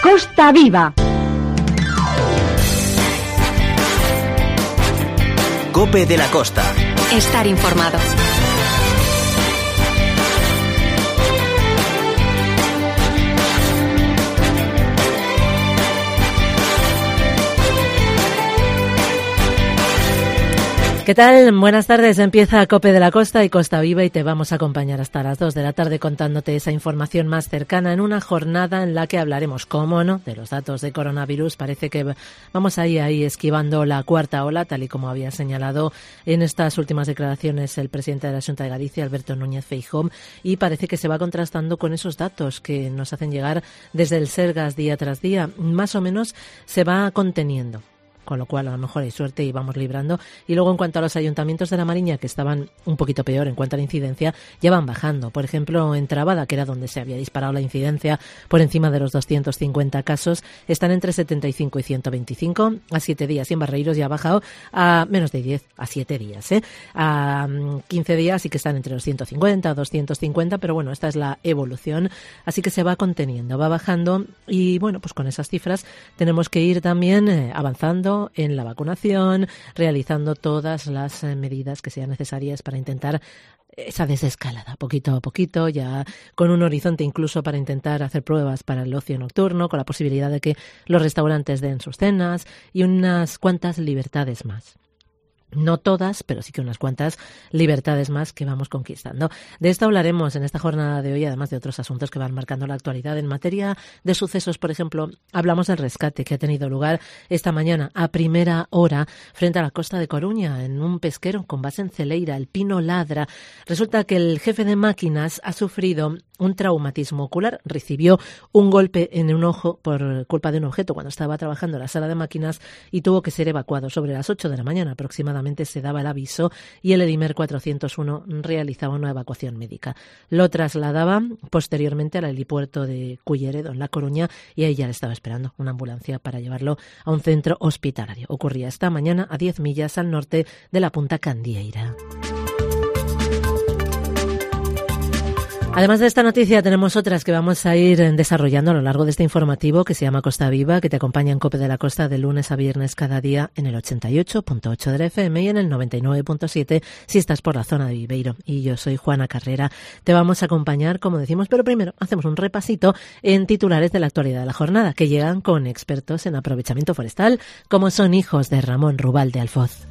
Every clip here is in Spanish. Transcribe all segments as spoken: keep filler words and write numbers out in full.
Costa Viva. COPE de la Costa. Estar informado. ¿Qué tal? Buenas tardes. Empieza COPE de la Costa y Costa Viva y te vamos a acompañar hasta las dos de la tarde contándote esa información más cercana en una jornada en la que hablaremos, cómo no, de los datos de coronavirus. Parece que vamos ahí, ahí esquivando la cuarta ola, tal y como había señalado en estas últimas declaraciones el presidente de la Xunta de Galicia, Alberto Núñez Feijóo, y parece que se va contrastando con esos datos que nos hacen llegar desde el Sergas día tras día. Más o menos se va conteniendo, con lo cual a lo mejor hay suerte y vamos librando. Y luego en cuanto a los ayuntamientos de la Mariña, que estaban un poquito peor en cuanto a la incidencia, ya van bajando. Por ejemplo, en Trabada, que era donde se había disparado la incidencia por encima de los doscientos cincuenta casos, están entre setenta y cinco y ciento veinticinco a siete días. Y en Barreiros ya ha bajado a menos de diez a siete días. ¿eh? A quince días sí que están entre los ciento cincuenta o doscientos cincuenta, pero bueno, esta es la evolución. Así que se va conteniendo, va bajando y bueno, pues con esas cifras tenemos que ir también eh, avanzando en la vacunación, realizando todas las eh, medidas que sean necesarias para intentar esa desescalada, poquito a poquito, ya con un horizonte incluso para intentar hacer pruebas para el ocio nocturno, con la posibilidad de que los restaurantes den sus cenas y unas cuantas libertades más. No todas, pero sí que unas cuantas libertades más que vamos conquistando. De esto hablaremos en esta jornada de hoy, además de otros asuntos que van marcando la actualidad. En materia de sucesos, por ejemplo, hablamos del rescate que ha tenido lugar esta mañana a primera hora frente a la costa de Coruña, en un pesquero con base en Celeira, el Pino Ladra. Resulta que el jefe de máquinas ha sufrido un traumatismo ocular, recibió un golpe en un ojo por culpa de un objeto cuando estaba trabajando en la sala de máquinas y tuvo que ser evacuado. Sobre las ocho de la mañana aproximadamente se daba el aviso y el Edimer cuatrocientos uno realizaba una evacuación médica. Lo trasladaba posteriormente al helipuerto de Culleredo, en La Coruña, y ahí ya le estaba esperando una ambulancia para llevarlo a un centro hospitalario. Ocurría esta mañana a diez millas al norte de la Punta Candieira. Además de esta noticia tenemos otras que vamos a ir desarrollando a lo largo de este informativo que se llama Costa Viva, que te acompaña en COPE de la Costa de lunes a viernes cada día en el ochenta y ocho punto ocho de la F M y en el noventa y nueve punto siete si estás por la zona de Viveiro. Y yo soy Juana Carrera. Te vamos a acompañar, como decimos, pero primero hacemos un repasito en titulares de la actualidad de la jornada, que llegan con expertos en aprovechamiento forestal, como son hijos de Ramón Rubal de Alfoz.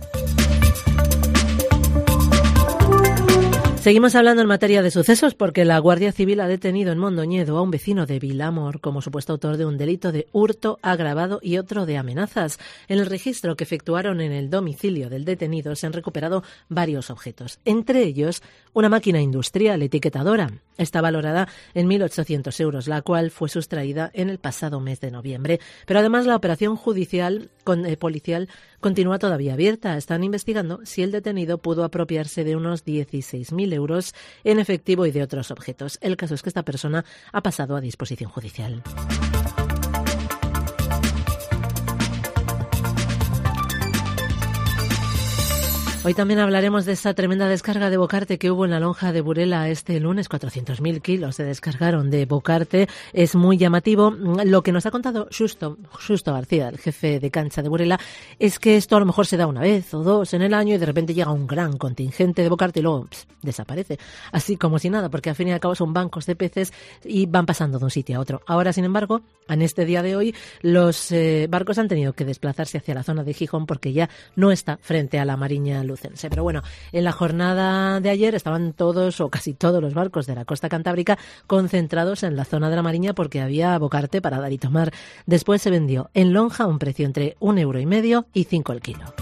Seguimos hablando en materia de sucesos porque la Guardia Civil ha detenido en Mondoñedo a un vecino de Vilamor como supuesto autor de un delito de hurto agravado y otro de amenazas. En el registro que efectuaron en el domicilio del detenido se han recuperado varios objetos, entre ellos una máquina industrial etiquetadora. Está valorada en mil ochocientos euros, la cual fue sustraída en el pasado mes de noviembre. Pero además la operación judicial con, eh, policial continúa todavía abierta. Están investigando si el detenido pudo apropiarse de unos dieciséis mil euros en efectivo y de otros objetos. El caso es que esta persona ha pasado a disposición judicial. Hoy también hablaremos de esa tremenda descarga de bocarte que hubo en la lonja de Burela este lunes. cuatrocientos mil kilos se descargaron de bocarte. Es muy llamativo. Lo que nos ha contado Xusto, Xusto García, el jefe de cancha de Burela, es que esto a lo mejor se da una vez o dos en el año y de repente llega un gran contingente de bocarte y luego pss, desaparece. Así como si nada, porque al fin y al cabo son bancos de peces y van pasando de un sitio a otro. Ahora, sin embargo, en este día de hoy, los eh, barcos han tenido que desplazarse hacia la zona de Gijón porque ya no está frente a la Mariña lucense. Pero bueno, en la jornada de ayer estaban todos o casi todos los barcos de la costa cantábrica concentrados en la zona de la Mariña porque había bocarte para dar y tomar. Después se vendió en lonja a un precio entre un euro y medio y cinco el kilo.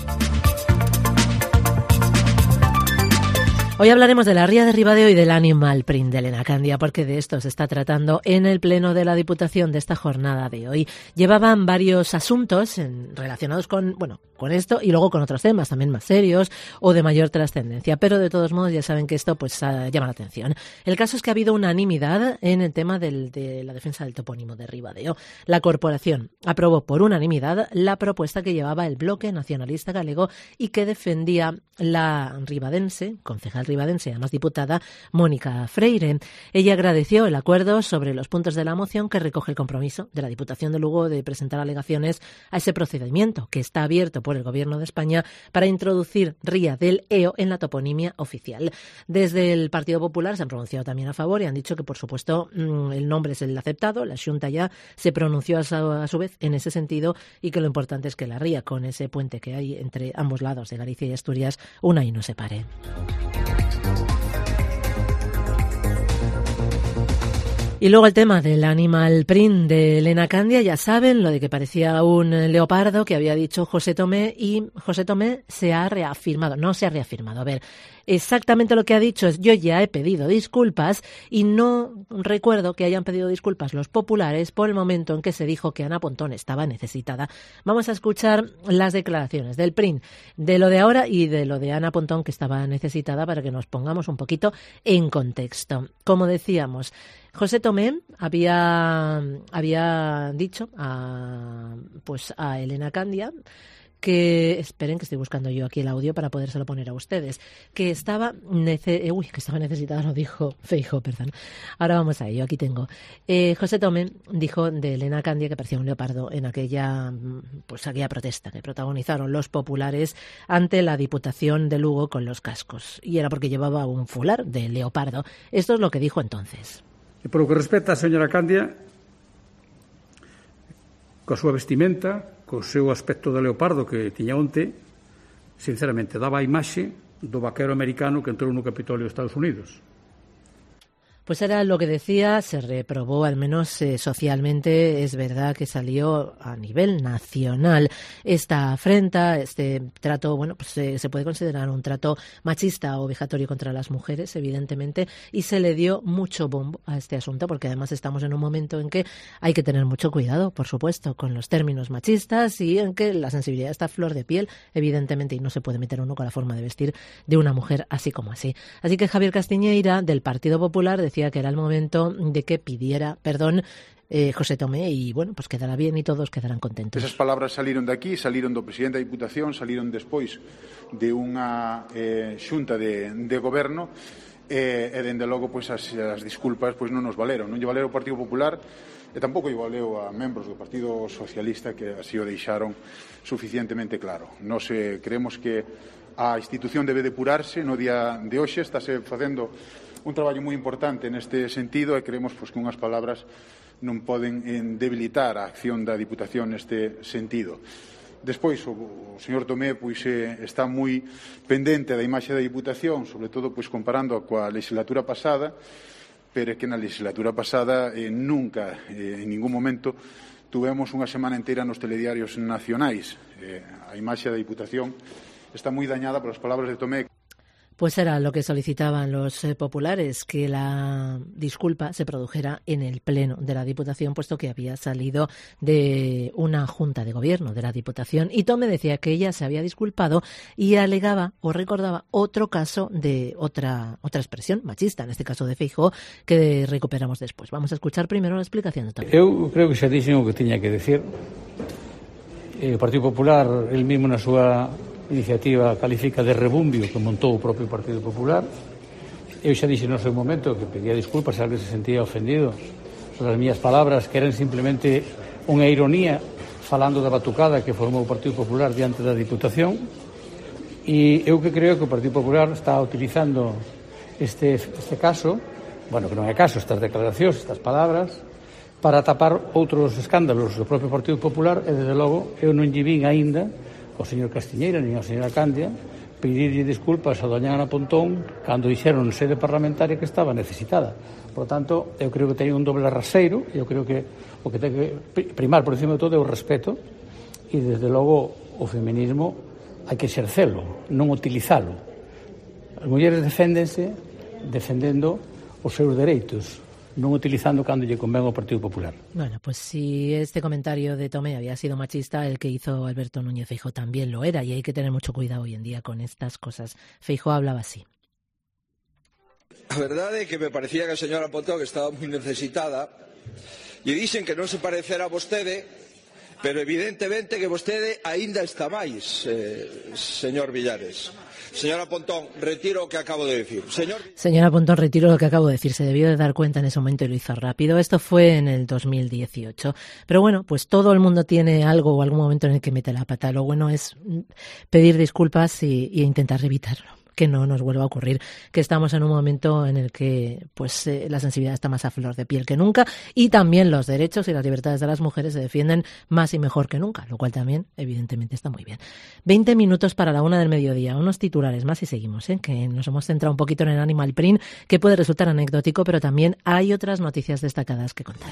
Hoy hablaremos de la ría de Ribadeo y del Animal Print de Elena Candia, porque de esto se está tratando en el Pleno de la Diputación de esta jornada de hoy. Llevaban varios asuntos en, relacionados con, bueno, con esto y luego con otros temas también más serios o de mayor trascendencia, pero de todos modos ya saben que esto pues uh, llama la atención. El caso es que ha habido unanimidad en el tema del, de la defensa del topónimo de Ribadeo. La corporación aprobó por unanimidad la propuesta que llevaba el Bloque Nacionalista Galego y que defendía la ribadense, concejal ribadense, además diputada, Mónica Freire. Ella agradeció el acuerdo sobre los puntos de la moción que recoge el compromiso de la Diputación de Lugo de presentar alegaciones a ese procedimiento que está abierto por el Gobierno de España para introducir Ría del Eo en la toponimia oficial. Desde el Partido Popular se han pronunciado también a favor y han dicho que, por supuesto, el nombre es el aceptado. La Xunta ya se pronunció a su, a su vez en ese sentido y que lo importante es que la ría, con ese puente que hay entre ambos lados de Galicia y Asturias, una y no se pare. Y luego el tema del animal print de Elena Candia, ya saben, lo de que parecía un leopardo que había dicho José Tomé, y José Tomé se ha reafirmado, no se ha reafirmado, a ver, exactamente lo que ha dicho es: yo ya he pedido disculpas y no recuerdo que hayan pedido disculpas los populares por el momento en que se dijo que Ana Pontón estaba necesitada. Vamos a escuchar las declaraciones del print, de lo de ahora y de lo de Ana Pontón, que estaba necesitada, para que nos pongamos un poquito en contexto. Como decíamos, José Tomé había, había dicho a, pues a Elena Candia que, esperen que estoy buscando yo aquí el audio para podérselo poner a ustedes, que estaba, nece, uy, que estaba necesitada, lo dijo Feijóo, perdón. Ahora vamos a ello, aquí tengo. Eh, José Tomé dijo de Elena Candia que parecía un leopardo en aquella, pues aquella protesta que protagonizaron los populares ante la Diputación de Lugo con los cascos. Y era porque llevaba un fular de leopardo. Esto es lo que dijo entonces. E polo que respecta a señora Candia, coa súa vestimenta, co seu aspecto de leopardo que tiña onte, sinceramente daba a imaxe do vaquero americano que entrou no Capitolio de Estados Unidos. Pues era lo que decía, se reprobó, al menos eh, socialmente, es verdad que salió a nivel nacional esta afrenta, este trato, bueno, pues eh, se puede considerar un trato machista o vejatorio contra las mujeres, evidentemente, y se le dio mucho bombo a este asunto, porque además estamos en un momento en que hay que tener mucho cuidado, por supuesto, con los términos machistas y en que la sensibilidad está a flor de piel, evidentemente, y no se puede meter uno con la forma de vestir de una mujer así como así. Así que Javier Castiñeira, del Partido Popular, decía que era el momento de que pidiera perdón eh, José Tomé y, bueno, pues quedará bien y todos quedarán contentos. Esas palabras saliron de aquí, saliron do presidente da Diputación, saliron despois de unha eh, xunta de, de goberno e, e dende logo pois as, as disculpas pois non nos valeron, non lle valeu o Partido Popular e tampouco lle valeu a membros do Partido Socialista, que así o deixaron suficientemente claro. Nos eh, creemos que a institución debe depurarse. No día de hoxe estáse facendo un traballo moi importante neste sentido e creemos pois, que unhas palabras non poden debilitar a acción da Diputación neste sentido. Despois, o, o señor Tomé pois, eh, está moi pendente da imaxe da Diputación, sobre todo pois, comparando coa legislatura pasada, pero é que na legislatura pasada eh, nunca, eh, en ningún momento, tuvemos unha semana inteira nos telediarios nacionais. Eh, a imaxe da Diputación está moi dañada polas palabras de Tomé. Pues era lo que solicitaban los eh, populares, que la disculpa se produjera en el Pleno de la Diputación, puesto que había salido de una junta de gobierno de la Diputación. Y Tomé decía que ella se había disculpado y alegaba o recordaba otro caso de otra otra expresión machista, en este caso de Feijóo, que recuperamos después. Vamos a escuchar primero la explicación de Tomé. Eu creo que xa dixen o que tiña que decir. O Partido Popular, el mismo na súa iniciativa califica de rebumbio que montou o propio Partido Popular. Eu xa dixen no seu momento que pedía disculpas se alguén se sentía ofendido sobre as miñas palabras, que eran simplemente unha ironía falando da batucada que formou o Partido Popular diante da Diputación. E eu que creo que o Partido Popular está utilizando este, este caso, bueno, que non é caso, estas declaracións, estas palabras, para tapar outros escándalos do propio Partido Popular e, desde logo, eu non lle vin aínda ao señor Castiñeira nin ao señora Candia pedirlle disculpas a doña Ana Pontón cando dixeron en sede parlamentaria que estaba necesitada. Por tanto, eu creo que ten un doble raseiro e eu creo que o que ten que primar por encima de todo é o respeto e, desde logo, o feminismo hai que exercelo, non utilizalo. As mulleres deféndense defendendo os seus dereitos, non utilizando cando lle convén ao Partido Popular. Bueno, pues si este comentario de Tomé había sido machista, el que hizo Alberto Núñez Feijóo también lo era, y hay que tener mucho cuidado hoy en día con estas cosas. Feijóo hablaba así. A verdade é que me parecía que a señora Pontón estaba moi necesitada e dicen que non se parecerá a vostede pero evidentemente que vostede aínda está máis, eh, señor Villares. Señora Pontón, retiro lo que acabo de decir. Señor... Señora Pontón, retiro lo que acabo de decir. Se debió de dar cuenta en ese momento y lo hizo rápido. Esto fue en el dos mil dieciocho. Pero bueno, pues todo el mundo tiene algo o algún momento en el que mete la pata. Lo bueno es pedir disculpas y, y intentar evitarlo, que no nos vuelva a ocurrir, que estamos en un momento en el que pues eh, la sensibilidad está más a flor de piel que nunca y también los derechos y las libertades de las mujeres se defienden más y mejor que nunca, lo cual también evidentemente está muy bien. veinte minutos para la una del mediodía, unos titulares más y seguimos, ¿eh? Que nos hemos centrado un poquito en el animal print, que puede resultar anecdótico, pero también hay otras noticias destacadas que contar.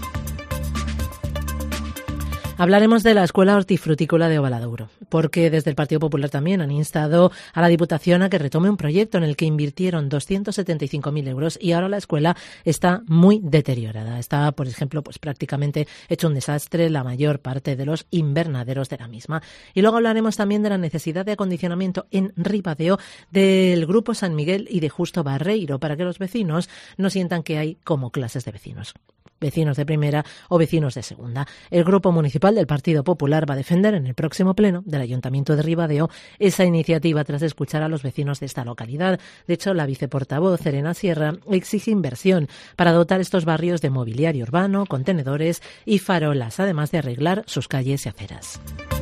Hablaremos de la Escuela Hortifrutícola de Ovaladouro, porque desde el Partido Popular también han instado a la Diputación a que retome un proyecto en el que invirtieron doscientos setenta y cinco mil euros y ahora la escuela está muy deteriorada. Está, por ejemplo, pues prácticamente hecho un desastre la mayor parte de los invernaderos de la misma. Y luego hablaremos también de la necesidad de acondicionamiento en Ribadeo del Grupo San Miguel y de Justo Barreiro para que los vecinos no sientan que hay como clases de vecinos. Vecinos de primera o vecinos de segunda. El Grupo Municipal del Partido Popular va a defender en el próximo pleno del Ayuntamiento de Ribadeo esa iniciativa tras escuchar a los vecinos de esta localidad. De hecho, la viceportavoz Serena Sierra exige inversión para dotar estos barrios de mobiliario urbano, contenedores y farolas, además de arreglar sus calles y aceras.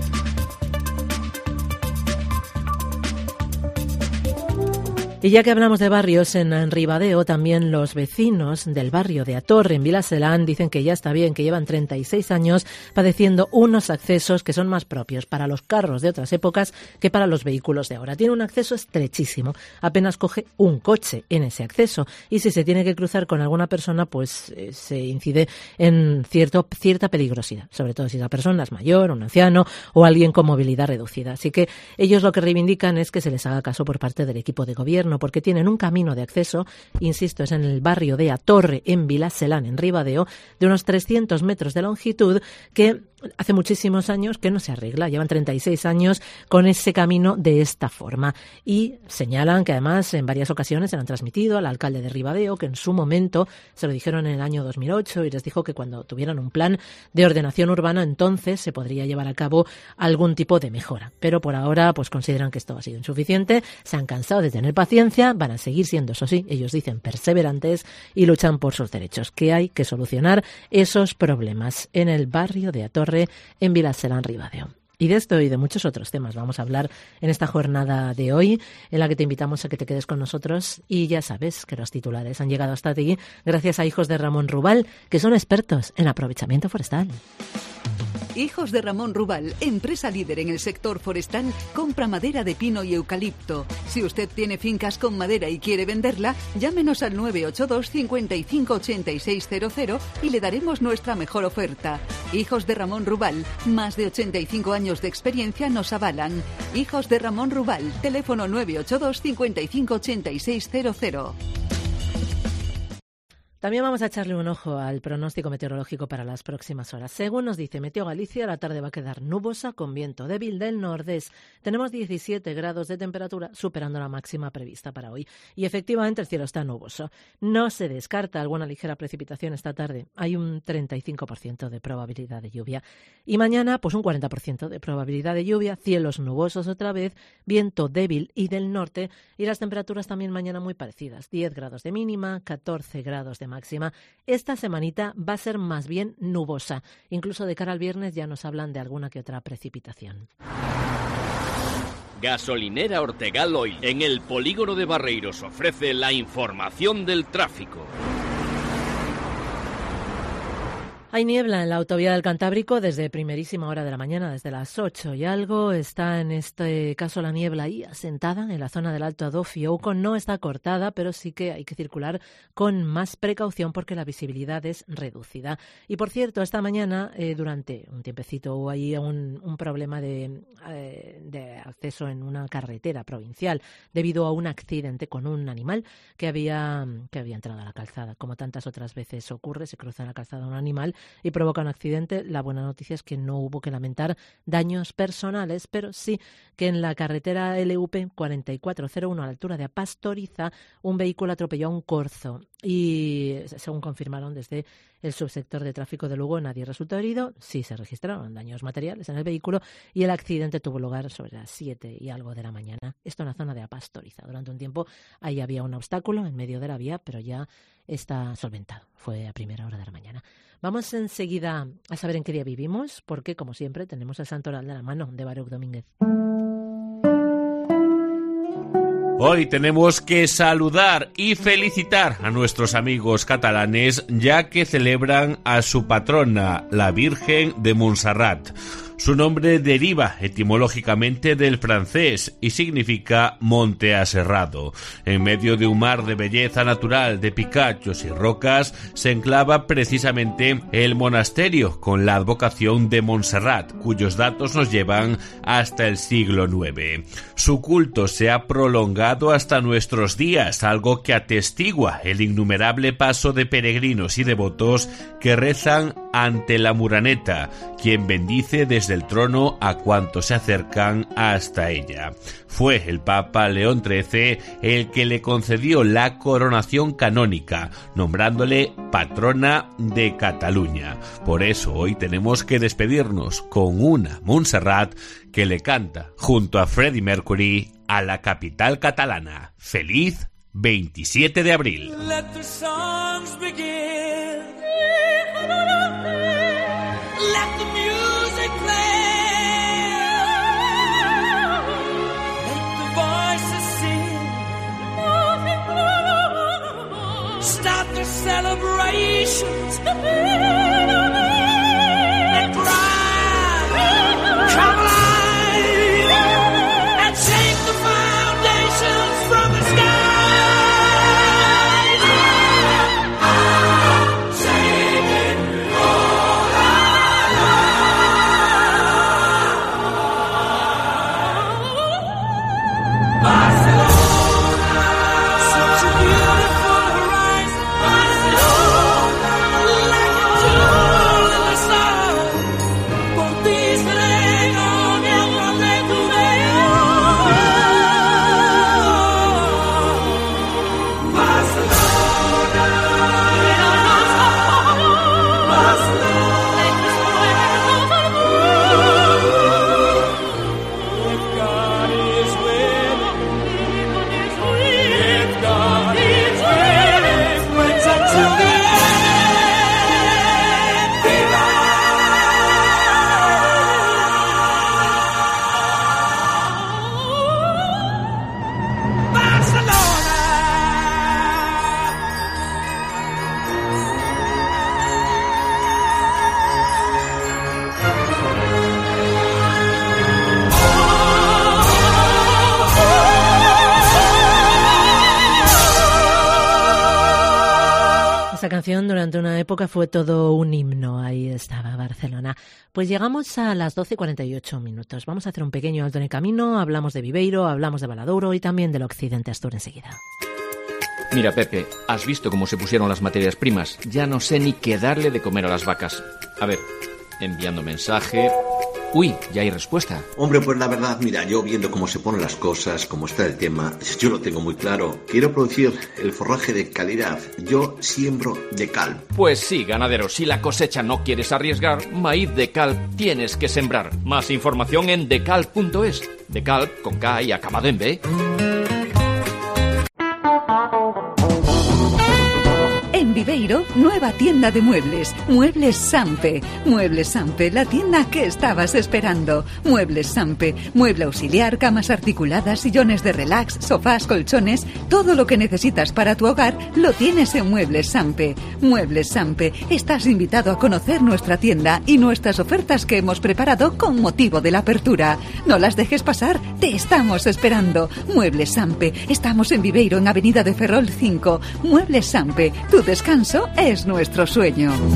Y ya que hablamos de barrios en Ribadeo, también los vecinos del barrio de Atorre, en Vilaselán, dicen que ya está bien, que llevan treinta y seis años padeciendo unos accesos que son más propios para los carros de otras épocas que para los vehículos de ahora. Tiene un acceso estrechísimo, apenas coge un coche en ese acceso y si se tiene que cruzar con alguna persona, pues eh, se incide en cierto, cierta peligrosidad, sobre todo si esa persona es mayor, un anciano o alguien con movilidad reducida. Así que ellos lo que reivindican es que se les haga caso por parte del equipo de gobierno, porque tienen un camino de acceso, insisto, es en el barrio de Atorre, en Vilaselán, en Ribadeo, de unos trescientos metros de longitud, que hace muchísimos años que no se arregla. Llevan treinta y seis años con ese camino de esta forma. Y señalan que además en varias ocasiones se han transmitido al alcalde de Ribadeo, que en su momento se lo dijeron en el año dos mil ocho y les dijo que cuando tuvieran un plan de ordenación urbana entonces se podría llevar a cabo algún tipo de mejora. Pero por ahora pues consideran que esto ha sido insuficiente, se han cansado de tener paciencia, van a seguir siendo, eso sí, ellos dicen perseverantes y luchan por sus derechos, que hay que solucionar esos problemas en el barrio de Atorre, en Vilaselán, Ribadeo. Y de esto y de muchos otros temas vamos a hablar en esta jornada de hoy, en la que te invitamos a que te quedes con nosotros. Y ya sabes que los titulares han llegado hasta ti gracias a Hijos de Ramón Rubal, que son expertos en aprovechamiento forestal. Hijos de Ramón Rubal, empresa líder en el sector forestal, compra madera de pino y eucalipto. Si usted tiene fincas con madera y quiere venderla, llámenos al nueve ocho dos, cinco cinco, ocho seis cero cero y le daremos nuestra mejor oferta. Hijos de Ramón Rubal, más de ochenta y cinco años de experiencia nos avalan. Hijos de Ramón Rubal, teléfono nueve ocho dos, cinco cinco, ocho seis cero cero. También vamos a echarle un ojo al pronóstico meteorológico para las próximas horas. Según nos dice Meteo Galicia, la tarde va a quedar nubosa con viento débil del nordés. Tenemos diecisiete grados de temperatura, superando la máxima prevista para hoy. Y efectivamente el cielo está nuboso. No se descarta alguna ligera precipitación esta tarde. Hay un treinta y cinco por ciento de probabilidad de lluvia. Y mañana, pues un cuarenta por ciento de probabilidad de lluvia, cielos nubosos otra vez, viento débil y del norte. Y las temperaturas también mañana muy parecidas. diez grados de mínima, catorce grados de máxima. Esta semanita va a ser más bien nubosa. Incluso de cara al viernes ya nos hablan de alguna que otra precipitación. Gasolinera Ortegal Oil, en el polígono de Barreiros, ofrece la información del tráfico. Hay niebla en la autovía del Cantábrico desde primerísima hora de la mañana, desde las ocho y algo. Está en este caso la niebla ahí asentada en la zona del Alto Adolfo y Ouco. No está cortada, pero sí que hay que circular con más precaución porque la visibilidad es reducida. Y por cierto, esta mañana, eh, durante un tiempecito, hubo ahí un, un problema de, eh, de acceso en una carretera provincial debido a un accidente con un animal que había, que había entrado a la calzada. Como tantas otras veces ocurre, se cruza en la calzada un animal y provoca un accidente. La buena noticia es que no hubo que lamentar daños personales, pero sí que en la carretera L U P cuarenta y cuatro cero uno a la altura de Pastoriza un vehículo atropelló a un corzo Y según confirmaron desde el subsector de tráfico de Lugo, nadie resultó herido. Sí se registraron daños materiales en el vehículo y el accidente tuvo lugar sobre las siete y algo de la mañana. Esto en la zona de Apastoriza. Durante un tiempo ahí había un obstáculo en medio de la vía, pero ya está solventado. Fue a primera hora de la mañana. Vamos enseguida a saber en qué día vivimos, porque como siempre tenemos el santoral de la mano de Baruch Domínguez. Hoy tenemos que saludar y felicitar a nuestros amigos catalanes, ya que celebran a su patrona, la Virgen de Montserrat. Su nombre deriva etimológicamente del francés y significa monte aserrado. En medio de un mar de belleza natural, de picachos y rocas, se enclava precisamente el monasterio con la advocación de Montserrat, cuyos datos nos llevan hasta el siglo nueve. Su culto se ha prolongado hasta nuestros días, algo que atestigua el innumerable paso de peregrinos y devotos que rezan ante la Muraneta, quien bendice desde el trono a cuantos se acercan hasta ella. Fue el Papa León trece el que le concedió la coronación canónica, nombrándole patrona de Cataluña. Por eso hoy tenemos que despedirnos con una Montserrat que le canta junto a Freddie Mercury a la capital catalana. ¡Feliz veintisiete de abril! Let the songs begin. Let the music play. Let the voices sing. Start the celebrations. And cry. Come alive. And shake the foundations from the sky. Esta canción durante una época fue todo un himno. Ahí estaba Barcelona. Pues llegamos a las doce y cuarenta y ocho minutos. Vamos a hacer un pequeño alto en el camino. Hablamos de Viveiro, hablamos de Valadouro y también del Occidente Astur enseguida. Mira, Pepe, has visto cómo se pusieron las materias primas. Ya no sé ni qué darle de comer a las vacas. A ver, enviando mensaje... Uy, ya hay respuesta. Hombre, pues la verdad, mira, yo viendo cómo se ponen las cosas, cómo está el tema, yo lo tengo muy claro. Quiero producir el forraje de calidad. Yo siembro Decalb. Pues sí, ganadero, si la cosecha no quieres arriesgar, maíz Decalb tienes que sembrar. Más información en decalb punto es. Decalb con K y acabado en B. En Viveiro, nueva tienda de muebles. Muebles Sampe. Muebles Sampe, la tienda que estabas esperando. Muebles Sampe. Mueble auxiliar, camas articuladas, sillones de relax, sofás, colchones. Todo lo que necesitas para tu hogar lo tienes en Muebles Sampe. Muebles Sampe. Estás invitado a conocer nuestra tienda y nuestras ofertas que hemos preparado con motivo de la apertura. No las dejes pasar, te estamos esperando. Muebles Sampe. Estamos en Viveiro, en Avenida de Ferrol cinco. Muebles Sampe. Tu descanso es nuestro sueño.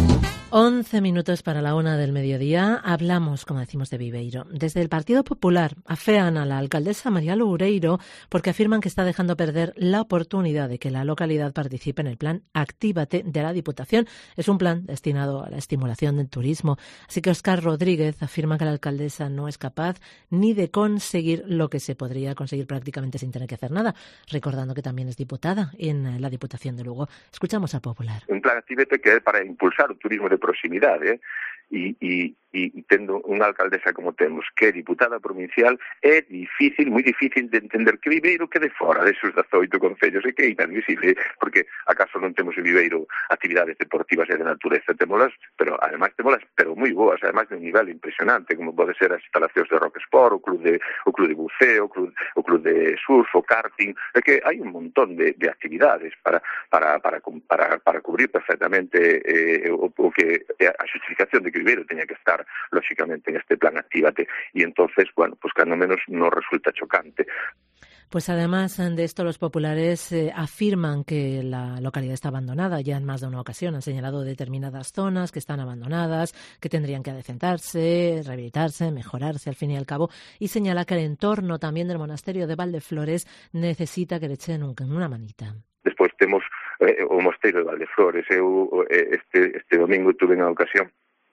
once minutos para la una del mediodía. Hablamos, como decimos, de Viveiro. Desde el Partido Popular afean a la alcaldesa María Loureiro porque afirman que está dejando perder la oportunidad de que la localidad participe en el plan Actívate de la Diputación. Es un plan destinado a la estimulación del turismo. Así que Óscar Rodríguez afirma que la alcaldesa no es capaz ni de conseguir lo que se podría conseguir prácticamente sin tener que hacer nada, recordando que también es diputada en la Diputación de Lugo. Escuchamos al Popular. Un plan Actívate que é para impulsar o turismo de proximidade, eh? e, e, e tendo unha alcaldesa como temos, que é diputada provincial, é difícil, moi difícil de entender que Viveiro quede fora desos dezoito concellos, e que é inadmisible, porque acaso non temos en Viveiro actividades deportivas e de natureza, temolas, pero ademais temolas, pero moi boas, ademais de un nivel impresionante, como pode ser as instalacións de Rock Sport, o club de, o club de buceo, o club, o club de surf, o karting, é que hai un montón de, de actividades para, para, para, para, para cubrir perfectamente eh, o, o que a justificación de que Viveiro teña que estar lógicamente en este plan Actívate, y entonces, bueno, pues cando menos nos resulta chocante. Pues además de esto, los populares eh, afirman que la localidad está abandonada. Ya en más de una ocasión han señalado determinadas zonas que están abandonadas, que tendrían que adecentarse, rehabilitarse, mejorarse al fin y al cabo, y señala que el entorno también del monasterio de Valdeflores necesita que le echen un, una manita. Despois temos eh, o mosteiro de Valdeflores. Eu este, este domingo tuve unha ocasión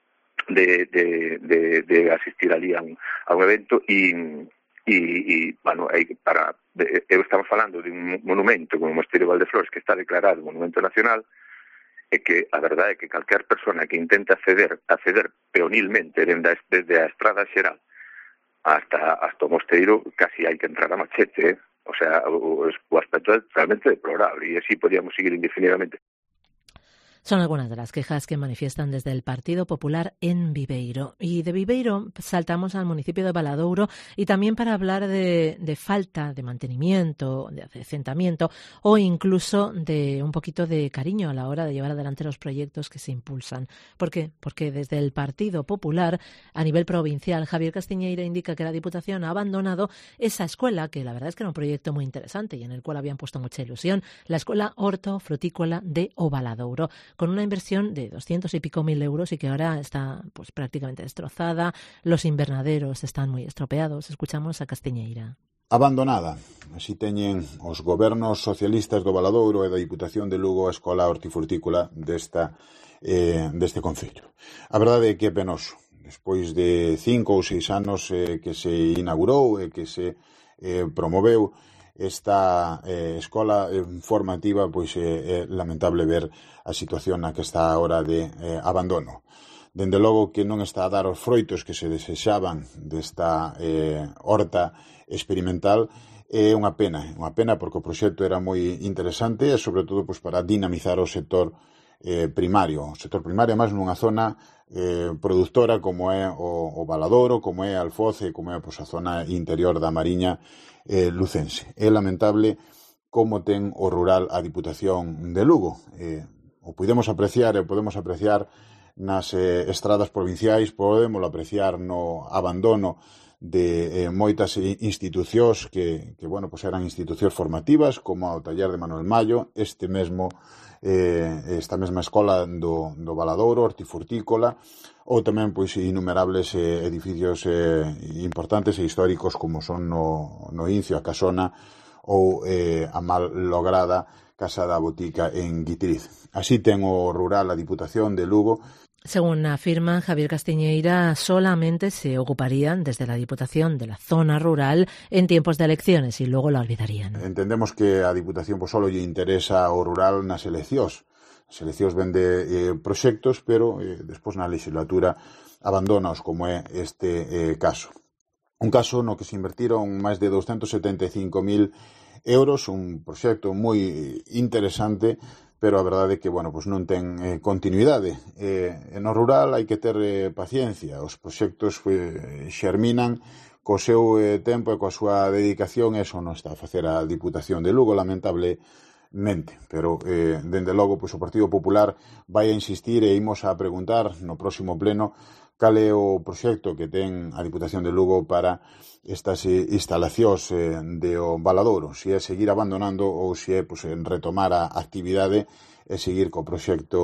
De, de, de, de asistir ali a un, a un evento e, e, e bueno, aí para, de, eu estamos falando de un monumento como o Mosteiro de Valdeflores que está declarado Monumento Nacional, e que a verdade é que calquer persona que intenta acceder, acceder peonilmente desde, desde a estrada xeral hasta, hasta o mosteiro casi hai que entrar a machete, eh? O sea, o, o aspecto é realmente deplorable, e así podíamos seguir indefinidamente. Son algunas de las quejas que manifiestan desde el Partido Popular en Viveiro. Y de Viveiro saltamos al municipio de Valadouro y también para hablar de, de falta de mantenimiento, de acrecentamiento o incluso de un poquito de cariño a la hora de llevar adelante los proyectos que se impulsan. ¿Por qué? Porque desde el Partido Popular a nivel provincial, Javier Castiñeira indica que la Diputación ha abandonado esa escuela, que la verdad es que era un proyecto muy interesante y en el cual habían puesto mucha ilusión, la Escuela Hortofrutícola de O Valadouro, con una inversión de doscientos y pico mil euros y que ahora está pues prácticamente destrozada. Los invernaderos están muy estropeados. Escuchamos a Castiñeira. Abandonada. Así teñen os gobernos socialistas do Valadouro e da Diputación de Lugo a Escola Hortifrutícola desta, eh, deste concello. A verdade é que é penoso. Despois de cinco ou seis anos eh, que se inaugurou e que se eh, promoveu esta eh, escola eh, formativa, pois é eh, lamentable ver a situación na que está agora de eh, abandono. Dende logo que non está a dar os froitos que se desexaban desta eh, horta experimental, é unha pena, unha pena porque o proxecto era moi interesante e sobre todo pois, para dinamizar o sector eh, primario, o sector primario máis nunha zona eh, productora como é o, o Valadouro, como é Alfoz e como é pois, a zona interior da Mariña eh, lucense. É lamentable como ten o rural a Diputación de Lugo. Eh, o podemos apreciar e podemos apreciar nas eh, estradas provinciais, podemos apreciar no abandono de eh, moitas institucións que, que bueno, pues eran institucións formativas como o taller de Manuel Mallo, este mesmo eh, esta mesma escola do, do Valadouro, hortifrutícola, ou tamén pois innumerables eh, edificios eh, importantes e históricos como son no, no Incio, a Casona ou eh, a mal lograda Casa da Botica en Guitriz. Así ten o rural a Diputación de Lugo. Según afirma Javier Castiñeira, solamente se ocuparían desde la Diputación de la zona rural en tiempos de elecciones y luego la olvidarían. Entendemos que a Diputación pues, solo lle interesa o rural nas eleccións. As eleccións vende eh, proxectos, pero eh, despois na legislatura abandonaos, como é este eh, caso. Un caso no que se invertiron máis de doscientos setenta e cinco mil euros, un proxecto moi interesante, pero a verdade é que, bueno, pues non ten eh, continuidade. Eh, no rural hai que ter eh, paciencia, os proxectos eh, xerminan co seu eh, tempo e coa súa dedicación, eso non está a facer a Diputación de Lugo, lamentablemente, pero eh, dende logo pues, o Partido Popular vai a insistir e imos a preguntar no próximo pleno cal é o proxecto que ten a Diputación de Lugo para estas instalacións de o Valadouro, se é seguir abandonando ou se é pues, retomar a actividade e seguir co proxecto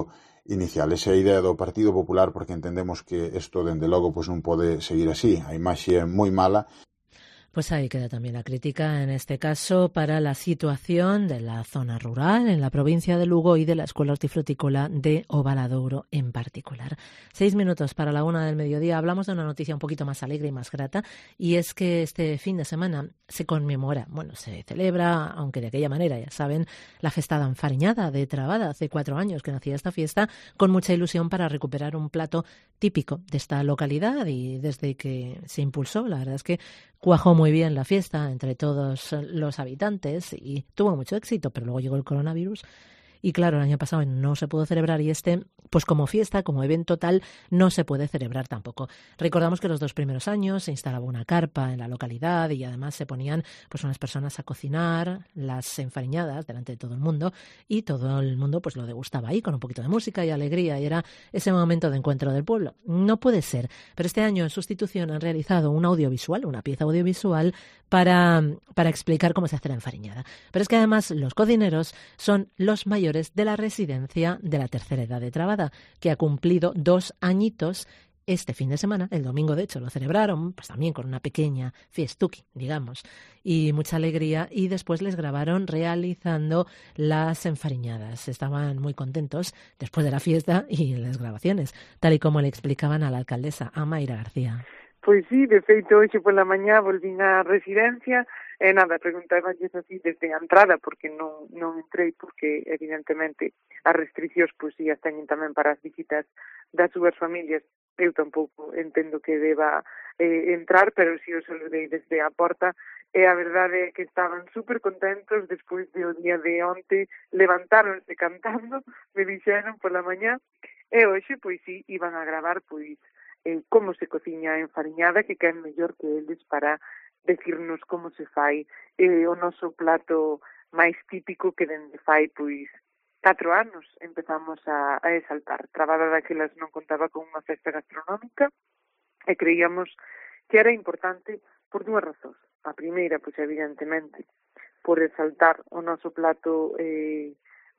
inicial. Esa é a idea do Partido Popular, porque entendemos que isto, dende logo, pois non pode seguir así. A imaxe é moi mala. Pues ahí queda también la crítica, en este caso, para la situación de la zona rural en la provincia de Lugo y de la Escuela Hortifrutícola de Ovaladouro en particular. Seis minutos para la una del mediodía. Hablamos de una noticia un poquito más alegre y más grata, y es que este fin de semana se conmemora, bueno, se celebra, aunque de aquella manera, ya saben, la festada enfariñada de Trabada. Hace cuatro años que nacía esta fiesta, con mucha ilusión para recuperar un plato típico de esta localidad, y desde que se impulsó, la verdad es que cuajó muy bien la fiesta entre todos los habitantes y tuvo mucho éxito, pero luego llegó el coronavirus y claro, el año pasado no se pudo celebrar, y este, pues como fiesta, como evento tal, no se puede celebrar tampoco. Recordamos que los dos primeros años se instalaba una carpa en la localidad y además se ponían pues unas personas a cocinar las enfariñadas delante de todo el mundo, y todo el mundo pues lo degustaba ahí con un poquito de música y alegría, y era ese momento de encuentro del pueblo. No puede ser, pero este año en sustitución han realizado un audiovisual, una pieza audiovisual para, para explicar cómo se hace la enfariñada. Pero es que además los cocineros son los mayores de la residencia de la tercera edad de Trabada, que ha cumplido dos añitos este fin de semana. El domingo, de hecho, lo celebraron, pues también con una pequeña fiestuki, digamos, y mucha alegría, y después les grabaron realizando las enfariñadas. Estaban muy contentos después de la fiesta y las grabaciones, tal y como le explicaban a la alcaldesa, a Mayra García. Pois sí, de feito, hoxe pola mañá volvín á residencia e nada, preguntábanlles así desde a entrada, porque non, non entrei, porque evidentemente as restriccións pois sí as teñen tamén para as visitas das súas familias. Eu tampouco entendo que deba eh, entrar, pero si eu saludei desde a porta, e a verdade é que estaban super contentos despois do día de onte, levantáronse cantando, me dixeron pola mañá, e hoxe pois sí, iban a gravar pois Eh, como se cociña a enfariñada, que quen mellor que eles para decirnos como se fai eh, o noso plato máis típico que dende fai pois catro anos empezamos a, a exaltar. Trabada daquelas non contaba con unha festa gastronómica e creíamos que era importante por dúas razóns. A primeira, pois evidentemente, por exaltar o noso plato eh,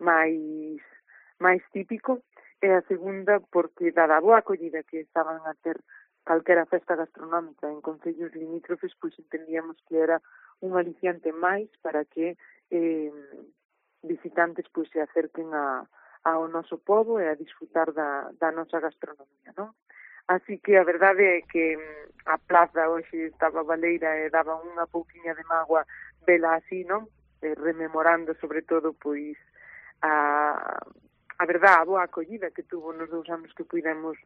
máis máis típico, e a segunda porque, dada a boa acollida que estaban a ter calquera festa gastronómica en concellos limítrofes, pois entendíamos que era un aliciante máis para que eh, visitantes pois se acerquen a, ao noso pobo e a disfrutar da, da nosa gastronomía, non? Así que a verdade é que a plaza hoxe estaba baleira e daba unha pouquiña de mágoa vela así, non? Eh, rememorando sobre todo pois a a verdade, a boa acollida que tuvo nos dous anos que pudemos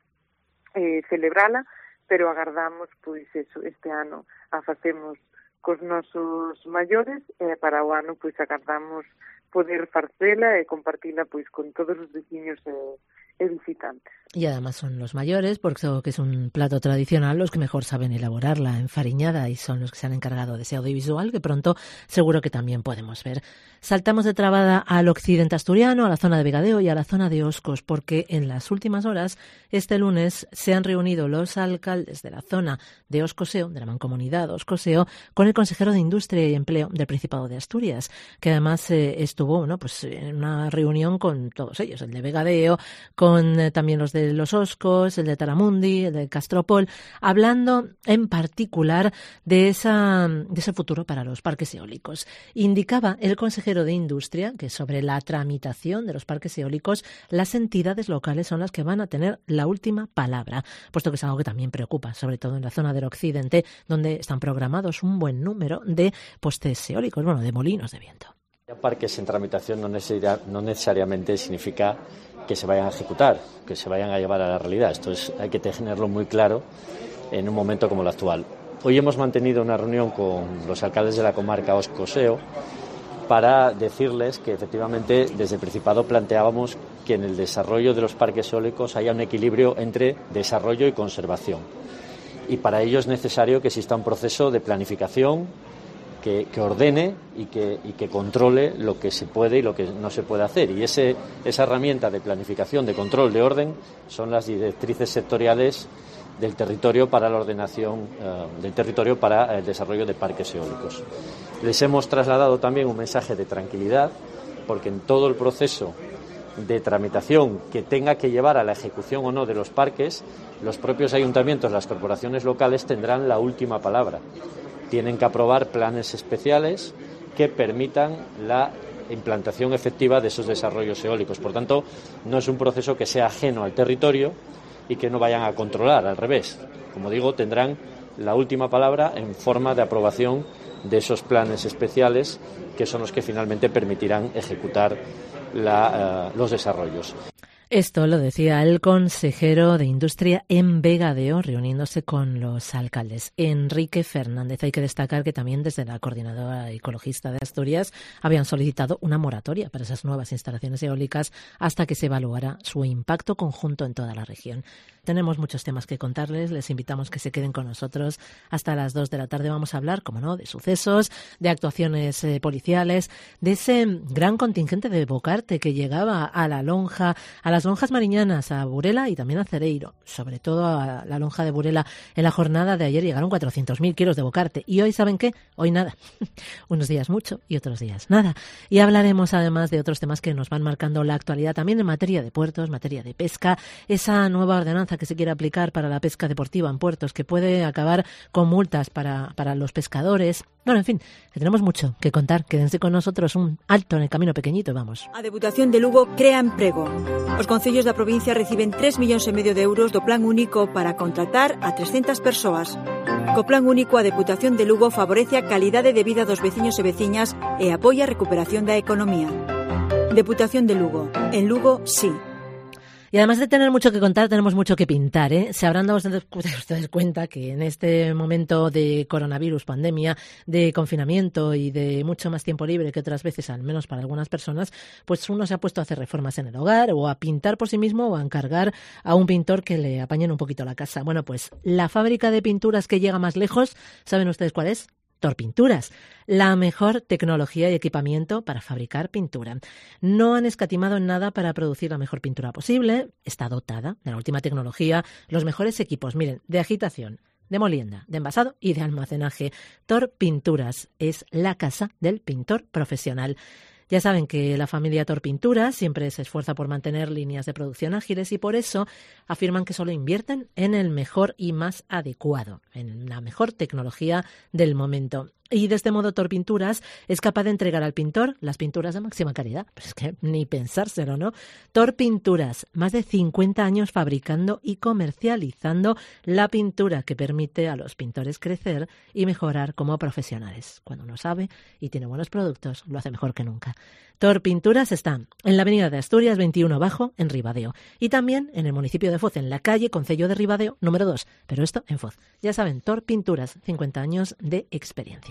eh, celebrala, pero agardamos, pois, eso, este ano a facemos cos nosos maiores, e para o ano, pois, agardamos poder facela e compartila, pois, con todos os veciños e, e visitantes. Y además son los mayores, porque que es un plato tradicional, los que mejor saben elaborar la enfariñada, y son los que se han encargado de ese audiovisual, que pronto seguro que también podemos ver. Saltamos de Trabada al occidente asturiano, a la zona de Vegadeo y a la zona de Oscos, porque en las últimas horas, este lunes, se han reunido los alcaldes de la zona de Oscoseo, de la mancomunidad Oscoseo, con el consejero de Industria y Empleo del Principado de Asturias, que además eh, estuvo, ¿no?, pues, en una reunión con todos ellos, el de Vegadeo, con eh, también los de de los Oscos, el de Taramundi, el de Castropol, hablando en particular de, esa, de ese futuro para los parques eólicos. Indicaba el consejero de Industria que sobre la tramitación de los parques eólicos, las entidades locales son las que van a tener la última palabra, puesto que es algo que también preocupa, sobre todo en la zona del occidente, donde están programados un buen número de postes eólicos, bueno, de molinos de viento. Parques en tramitación no, necesaria, no necesariamente significa que se vayan a ejecutar, que se vayan a llevar a la realidad. Esto es, hay que tenerlo muy claro en un momento como el actual. Hoy hemos mantenido una reunión con los alcaldes de la comarca Oscoseo para decirles que efectivamente desde el Principado planteábamos que en el desarrollo de los parques eólicos haya un equilibrio entre desarrollo y conservación. Y para ello es necesario que exista un proceso de planificación Que, que ordene y que, y que controle lo que se puede y lo que no se puede hacer. Y ese, esa herramienta de planificación, de control, de orden, son las directrices sectoriales del territorio para la ordenación uh, del territorio para el desarrollo de parques eólicos. Les hemos trasladado también un mensaje de tranquilidad, porque en todo el proceso de tramitación que tenga que llevar a la ejecución o no de los parques, los propios ayuntamientos, las corporaciones locales tendrán la última palabra. Tienen que aprobar planes especiales que permitan la implantación efectiva de esos desarrollos eólicos. Por tanto, no es un proceso que sea ajeno al territorio y que no vayan a controlar, al revés. Como digo, tendrán la última palabra en forma de aprobación de esos planes especiales que son los que finalmente permitirán ejecutar la, uh, los desarrollos. Esto lo decía el consejero de Industria en Vegadeo, reuniéndose con los alcaldes. Enrique Fernández. Hay que destacar que también desde la Coordinadora Ecologista de Asturias habían solicitado una moratoria para esas nuevas instalaciones eólicas hasta que se evaluara su impacto conjunto en toda la región. Tenemos muchos temas que contarles, les invitamos que se queden con nosotros hasta las dos de la tarde. Vamos a hablar, como no, de sucesos, de actuaciones eh, policiales, de ese gran contingente de Bocarte que llegaba a la lonja, a las lonjas mariñanas, a Burela y también a Cereiro, sobre todo a la lonja de Burela. En la jornada de ayer llegaron cuatrocientos mil kilos de Bocarte y hoy, ¿saben qué? Hoy nada. Unos días mucho y otros días nada. Y hablaremos además de otros temas que nos van marcando la actualidad también en materia de puertos, materia de pesca, esa nueva ordenanza que se quiere aplicar para la pesca deportiva en puertos, que puede acabar con multas para, para los pescadores. Bueno, en fin, que tenemos mucho que contar. Quédense con nosotros, un alto en el camino pequeñito, vamos. A Deputación de Lugo crea emprego. Os concellos da provincia reciben tres millóns e medio de euros do Plan Único para contratar a trescentas persoas. Co Plan Único, a Deputación de Lugo favorece a calidade de vida dos veciños e veciñas e apoia a recuperación da economía. Deputación de Lugo. En Lugo, sí. Y además de tener mucho que contar, tenemos mucho que pintar, ¿eh? Se habrán dado ustedes cuenta que en este momento de coronavirus, pandemia, de confinamiento y de mucho más tiempo libre que otras veces, al menos para algunas personas, pues uno se ha puesto a hacer reformas en el hogar o a pintar por sí mismo o a encargar a un pintor que le apañen un poquito la casa. Bueno, pues la fábrica de pinturas que llega más lejos, ¿saben ustedes cuál es? Tor Pinturas, la mejor tecnología y equipamiento para fabricar pintura. No han escatimado en nada para producir la mejor pintura posible. Está dotada de la última tecnología, los mejores equipos, miren, de agitación, de molienda, de envasado y de almacenaje. Tor Pinturas es la casa del pintor profesional. Ya saben que la familia Tor Pinturas siempre se esfuerza por mantener líneas de producción ágiles y por eso afirman que solo invierten en el mejor y más adecuado, en la mejor tecnología del momento. Y de este modo Tor Pinturas es capaz de entregar al pintor las pinturas de máxima calidad. Pues es que ni pensárselo, ¿no? Tor Pinturas, más de cincuenta años fabricando y comercializando la pintura que permite a los pintores crecer y mejorar como profesionales. Cuando uno sabe y tiene buenos productos, lo hace mejor que nunca. Tor Pinturas está en la avenida de Asturias veintiuno Bajo, en Ribadeo. Y también en el municipio de Foz, en la calle Concello de Ribadeo, número dos. Pero esto en Foz. Ya saben, Tor Pinturas, cincuenta años de experiencia.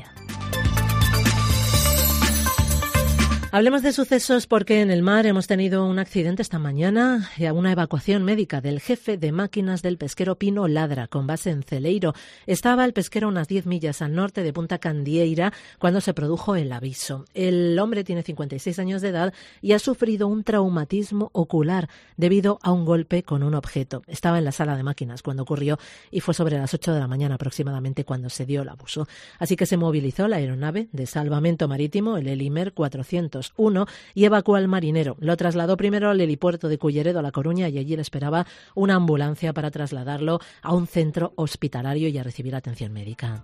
Hablemos de sucesos porque en el mar hemos tenido un accidente esta mañana y una evacuación médica del jefe de máquinas del pesquero Pino Ladra, con base en Celeiro. Estaba el pesquero a unas diez millas al norte de Punta Candieira cuando se produjo el aviso. El hombre tiene cincuenta y seis años de edad y ha sufrido un traumatismo ocular debido a un golpe con un objeto. Estaba en la sala de máquinas cuando ocurrió y fue sobre las ocho de la mañana aproximadamente cuando se dio el abuso. Así que se movilizó la aeronave de salvamento marítimo, el Helimer cuatrocientos uno, y evacuó al marinero. Lo trasladó primero al helipuerto de Culleredo, a La Coruña, y allí le esperaba una ambulancia para trasladarlo a un centro hospitalario y a recibir atención médica.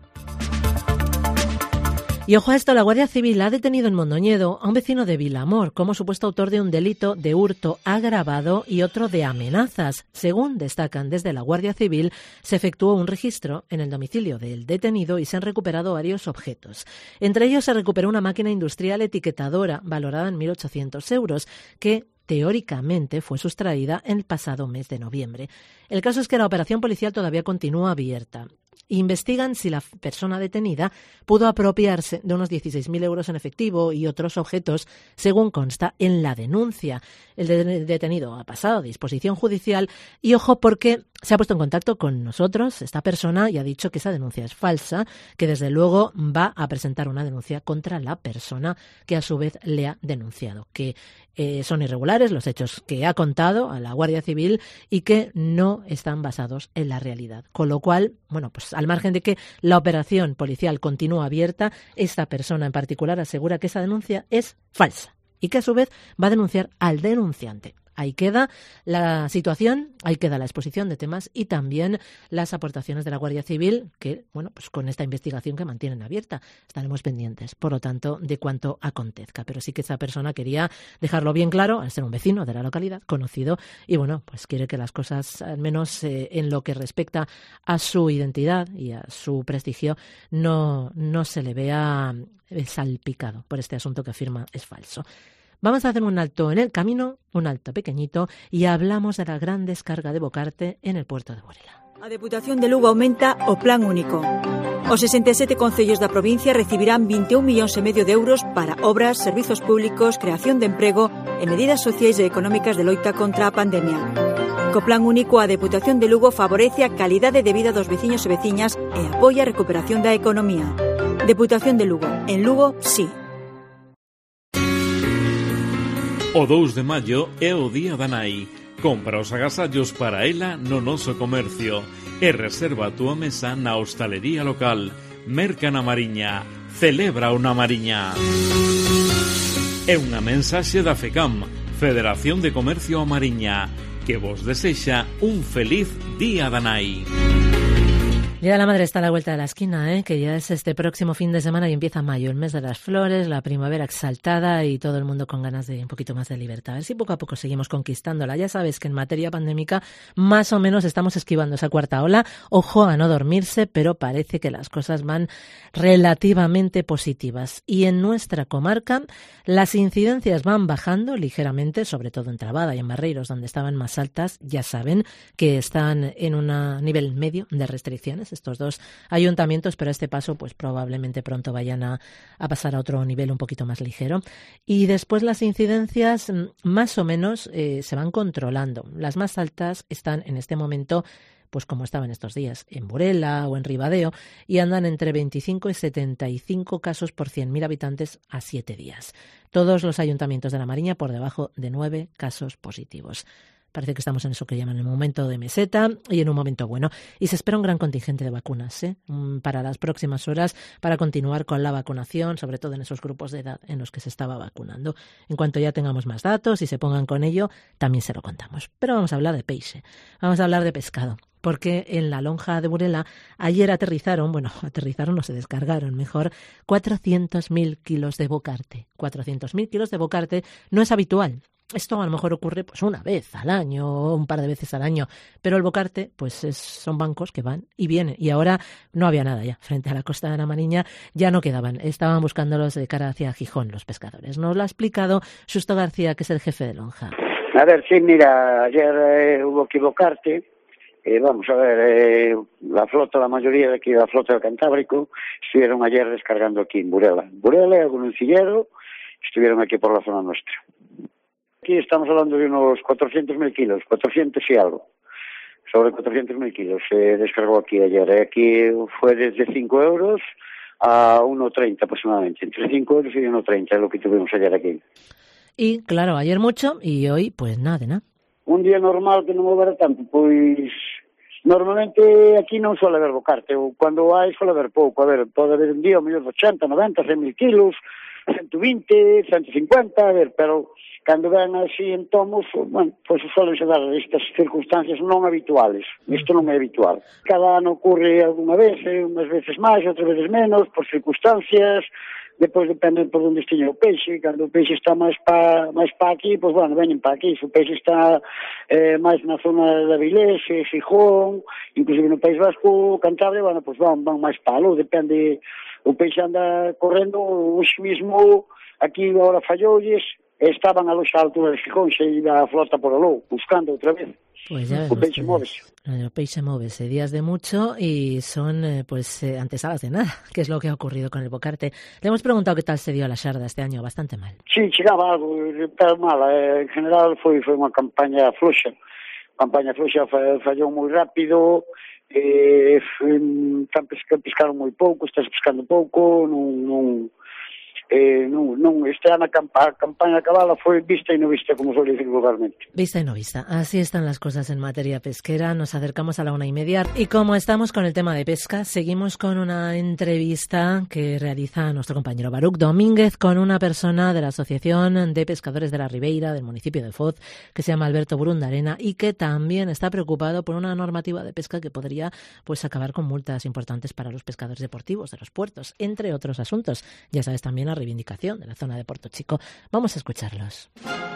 Y ojo a esto, la Guardia Civil ha detenido en Mondoñedo a un vecino de Vilamor como supuesto autor de un delito de hurto agravado y otro de amenazas. Según destacan desde la Guardia Civil, se efectuó un registro en el domicilio del detenido y se han recuperado varios objetos. Entre ellos se recuperó una máquina industrial etiquetadora valorada en mil ochocientos euros que teóricamente fue sustraída en el pasado mes de noviembre. El caso es que la operación policial todavía continúa abierta. Investigan si la persona detenida pudo apropiarse de unos dieciséis mil euros en efectivo y otros objetos, según consta en la denuncia. El de- detenido ha pasado a disposición judicial y ojo porque se ha puesto en contacto con nosotros esta persona y ha dicho que esa denuncia es falsa, que desde luego va a presentar una denuncia contra la persona que a su vez le ha denunciado, que eh, son irregulares los hechos que ha contado a la Guardia Civil y que no están basados en la realidad. Con lo cual, bueno, pues al margen de que la operación policial continúa abierta, esta persona en particular asegura que esa denuncia es falsa y que a su vez va a denunciar al denunciante. Ahí queda la situación, ahí queda la exposición de temas y también las aportaciones de la Guardia Civil que, bueno, pues con esta investigación que mantienen abierta estaremos pendientes, por lo tanto, de cuanto acontezca. Pero sí que esa persona quería dejarlo bien claro, al ser un vecino de la localidad, conocido, y bueno, pues quiere que las cosas, al menos eh, en lo que respecta a su identidad y a su prestigio, no, no se le vea salpicado por este asunto que afirma es falso. Vamos a hacer un alto en el camino, un alto pequeñito, y hablamos de la gran descarga de Bocarte en el puerto de Burela. A Deputación de Lugo aumenta o plan único. Os sesenta e sete concellos da provincia recibirán vinte e un millóns e medio de euros para obras, servizos públicos, creación de emprego e medidas sociais e económicas de loita contra a pandemia. Co plan único, a Deputación de Lugo favorece a calidade de vida dos veciños e veciñas e apoia a recuperación da economía. Deputación de Lugo. En Lugo, sí. O dous de maio é o Día da Nai. Compra os agasallos para ela no noso comercio e reserva a túa mesa na hostalería local. Merca na Mariña. Celebra unha Mariña. É unha mensaxe da FECAM, Federación de Comercio a Mariña, que vos desexa un feliz Día da Nai. El Día de la Madre está a la vuelta de la esquina, ¿eh? Que ya es este próximo fin de semana y empieza mayo, el mes de las flores, la primavera exaltada y todo el mundo con ganas de un poquito más de libertad. A ver si poco a poco seguimos conquistándola. Ya sabes que en materia pandémica más o menos estamos esquivando esa cuarta ola. Ojo a no dormirse, pero parece que las cosas van relativamente positivas. Y en nuestra comarca las incidencias van bajando ligeramente, sobre todo en Trabada y en Barreiros, donde estaban más altas. Ya saben que están en un nivel medio de restricciones estos dos ayuntamientos, pero a este paso pues probablemente pronto vayan a, a pasar a otro nivel un poquito más ligero. Y después las incidencias más o menos eh, se van controlando. Las más altas están en este momento, pues como estaban estos días, en Burela o en Ribadeo, y andan entre veinticinco y setenta y cinco casos por cien mil habitantes a siete días. Todos los ayuntamientos de la Mariña por debajo de nueve casos positivos. Parece que estamos en eso que llaman el momento de meseta y en un momento bueno. Y se espera un gran contingente de vacunas ¿eh? para las próximas horas para continuar con la vacunación, sobre todo en esos grupos de edad en los que se estaba vacunando. En cuanto ya tengamos más datos y se pongan con ello, también se lo contamos. Pero vamos a hablar de peixe, vamos a hablar de pescado. Porque en la lonja de Burela ayer aterrizaron, bueno, aterrizaron o se descargaron, mejor, cuatrocientos mil kilos de bocarte. cuatrocientos mil kilos de bocarte no es habitual. Esto a lo mejor ocurre pues una vez al año o un par de veces al año, pero el bocarte pues es, son bancos que van y vienen y ahora no había nada ya frente a la costa de la Mariña, ya no quedaban, estaban buscándolos de cara hacia Gijón los pescadores. Nos lo ha explicado Xusto García, que es el jefe de lonja. A ver, sí, mira, ayer eh, hubo que bocarte, eh, vamos a ver, eh, la flota, la mayoría de aquí, la flota del Cantábrico, estuvieron ayer descargando aquí en Burela. Burela y algún encillero estuvieron aquí por la zona nuestra. Aquí estamos hablando de unos cuatrocientos mil kilos, cuatrocientos y algo, sobre cuatrocientos mil kilos se descargó aquí ayer. Aquí fue desde cinco euros a uno treinta aproximadamente, entre cinco euros y uno treinta es lo que tuvimos ayer aquí. Y claro, ayer mucho y hoy pues nada de nada. Un día normal que non houbera tanto, pois normalmente aquí non suele haber bocarte, ou cando hai suele haber pouco, a ver, pode haber un día o mellor de ochenta, noventa, cen mil kilos, ciento vinte, ciento cincuenta, a ver, pero cando ven así en tomos, bueno, pois suelen dar estas circunstancias non habituales. Isto non é habitual. Cada ano ocurre alguna vez, eh, unhas veces máis, outras veces menos, por circunstancias, depois depende por onde estiña o peixe. Cando o peixe está máis pa, máis pa aquí, pois bueno, veñen pa aquí. Se o peixe está eh, máis na zona de Avilés, Xijón, inclusive no País Vasco, Cantabria, bueno, pois van, van máis pa aló, depende. O peixe anda correndo, hoxe mismo, aquí agora falloulles, estaban a loxa altura de Xijón, xe iba a flota por aló, buscando outra vez. Pues ya o peixe móvese. El peixe móvese, días de mucho y son eh, pues eh, antesalas de nada, que es lo que ha ocurrido con el bocarte. Le hemos preguntado qué tal se dio la xarda este año, bastante mal. Sí, chegaba algo, pero mal, eh, en general foi foi unha campaña fluxa. Campaña fluxa fallou moi rápido, eh, pescaron moi pouco, estás pescando pouco, non, non eh, non, non, este ano a, campa, a campaña a cabala foi vista e non vista, como suele decir vulgarmente. Vista y no vista. Así están las cosas en materia pesquera. Nos acercamos a la una y media. Y como estamos con el tema de pesca, seguimos con una entrevista que realiza nuestro compañero Baruch Domínguez con una persona de la Asociación de Pescadores de la Ribeira, del municipio de Foz, que se llama Alberto Burundarena y que también está preocupado por una normativa de pesca que podría pues acabar con multas importantes para los pescadores deportivos de los puertos, entre otros asuntos. Ya sabes, también la reivindicación de la zona de Puerto Chico. Vamos a escucharlos.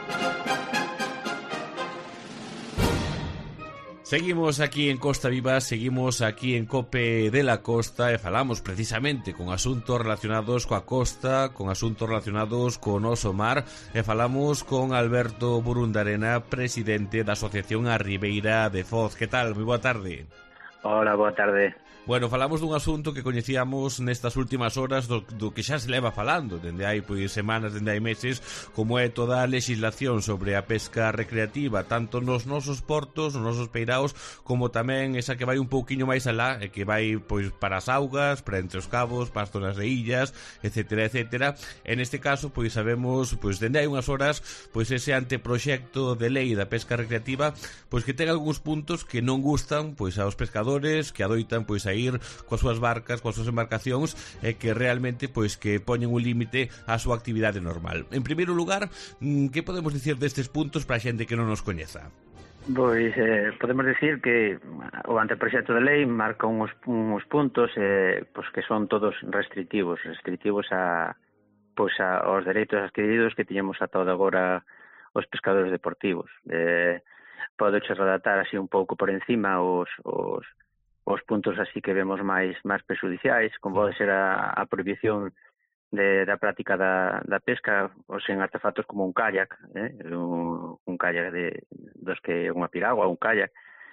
Seguimos aquí en Costa Viva, seguimos aquí en Cope de la Costa e falamos precisamente con asuntos relacionados coa costa, con asuntos relacionados con oso mar e falamos con Alberto Burundarena, presidente da Asociación A Ribeira de Foz. Que tal? Moi boa tarde. Hola, boa tarde. Bueno, falamos dun asunto que coñecíamos nestas últimas horas do, do que xa se leva falando dende hai pois semanas, dende hai meses, como é toda a legislación sobre a pesca recreativa, tanto nos nosos portos, nos nosos peiraos, como tamén esa que vai un pouquiño máis alá, e que vai pois para as augas, para entre os cabos, para as zonas de illas, etcétera, etcétera. En este caso, pois sabemos, pois dende hai unhas horas, pois ese anteproxecto de lei da pesca recreativa, pois que ten algúns puntos que non gustan pois aos pescadores, que adoitan pois a ir coas súas barcas, coas súas embarcacións e que realmente pois que poñen un límite á súa actividade normal. En primeiro lugar, que podemos dicir destes puntos para a xente que non nos coñeza? Pois eh, podemos decir que o anteproxecto de lei marca uns, uns puntos eh, pois que son todos restrictivos, restrictivos a pois a, aos dereitos adquiridos que tiñemos ata agora os pescadores deportivos. Eh, podeche redactar así un pouco por encima os, os os puntos así que vemos máis máis prexudiciais, como pode ser a, a prohibición de, da práctica da, da pesca ou sen artefactos como un kayak, eh? un, un kayak de, dos que unha piragua, un kayak.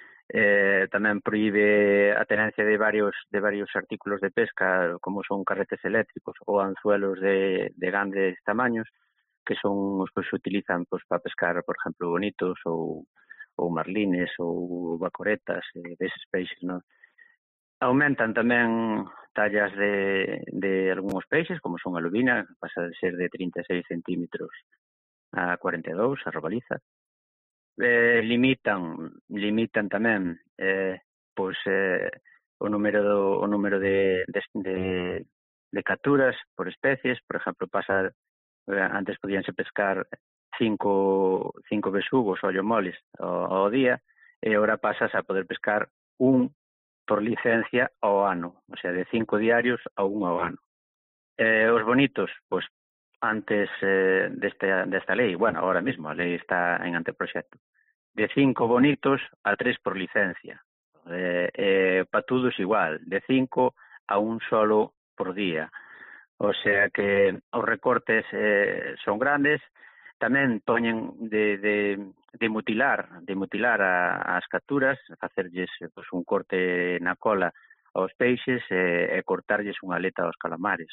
Eh, tamén prohíbe a tenencia de varios de varios artículos de pesca, como son carretes eléctricos ou anzuelos de, de grandes tamaños, que son os que se utilizan pues, para pescar, por exemplo, bonitos ou, ou marlines ou bacoretas, eh, deses peixes, non? Aumentan tamén tallas de, de algúns peixes, como son a lubina, que pasa de ser de trinta e seis centímetros a cuarenta e dous, a robaliza. Eh, limitan limitan tamén eh, pois, eh, o número do, o número de, de, de, de capturas por especies. Por exemplo, pasa eh, antes podíanse pescar cinco, cinco besugos ou ollomoles ao, ao día, e agora pasas a poder pescar un por licencia ao ano, o sea, de cinco diarios a un ao ano. Eh, os bonitos, pois, antes eh, desta, desta lei, bueno, ahora mismo a lei está en anteproxecto, de cinco bonitos a tres por licencia. Eh, eh, patudos igual, de cinco a un solo por día. O sea que os recortes eh, son grandes. Tamén poñen de, de, de mutilar de mutilar a, as capturas, facerlles pues, un corte na cola aos peixes e, e cortarlles unha aleta aos calamares.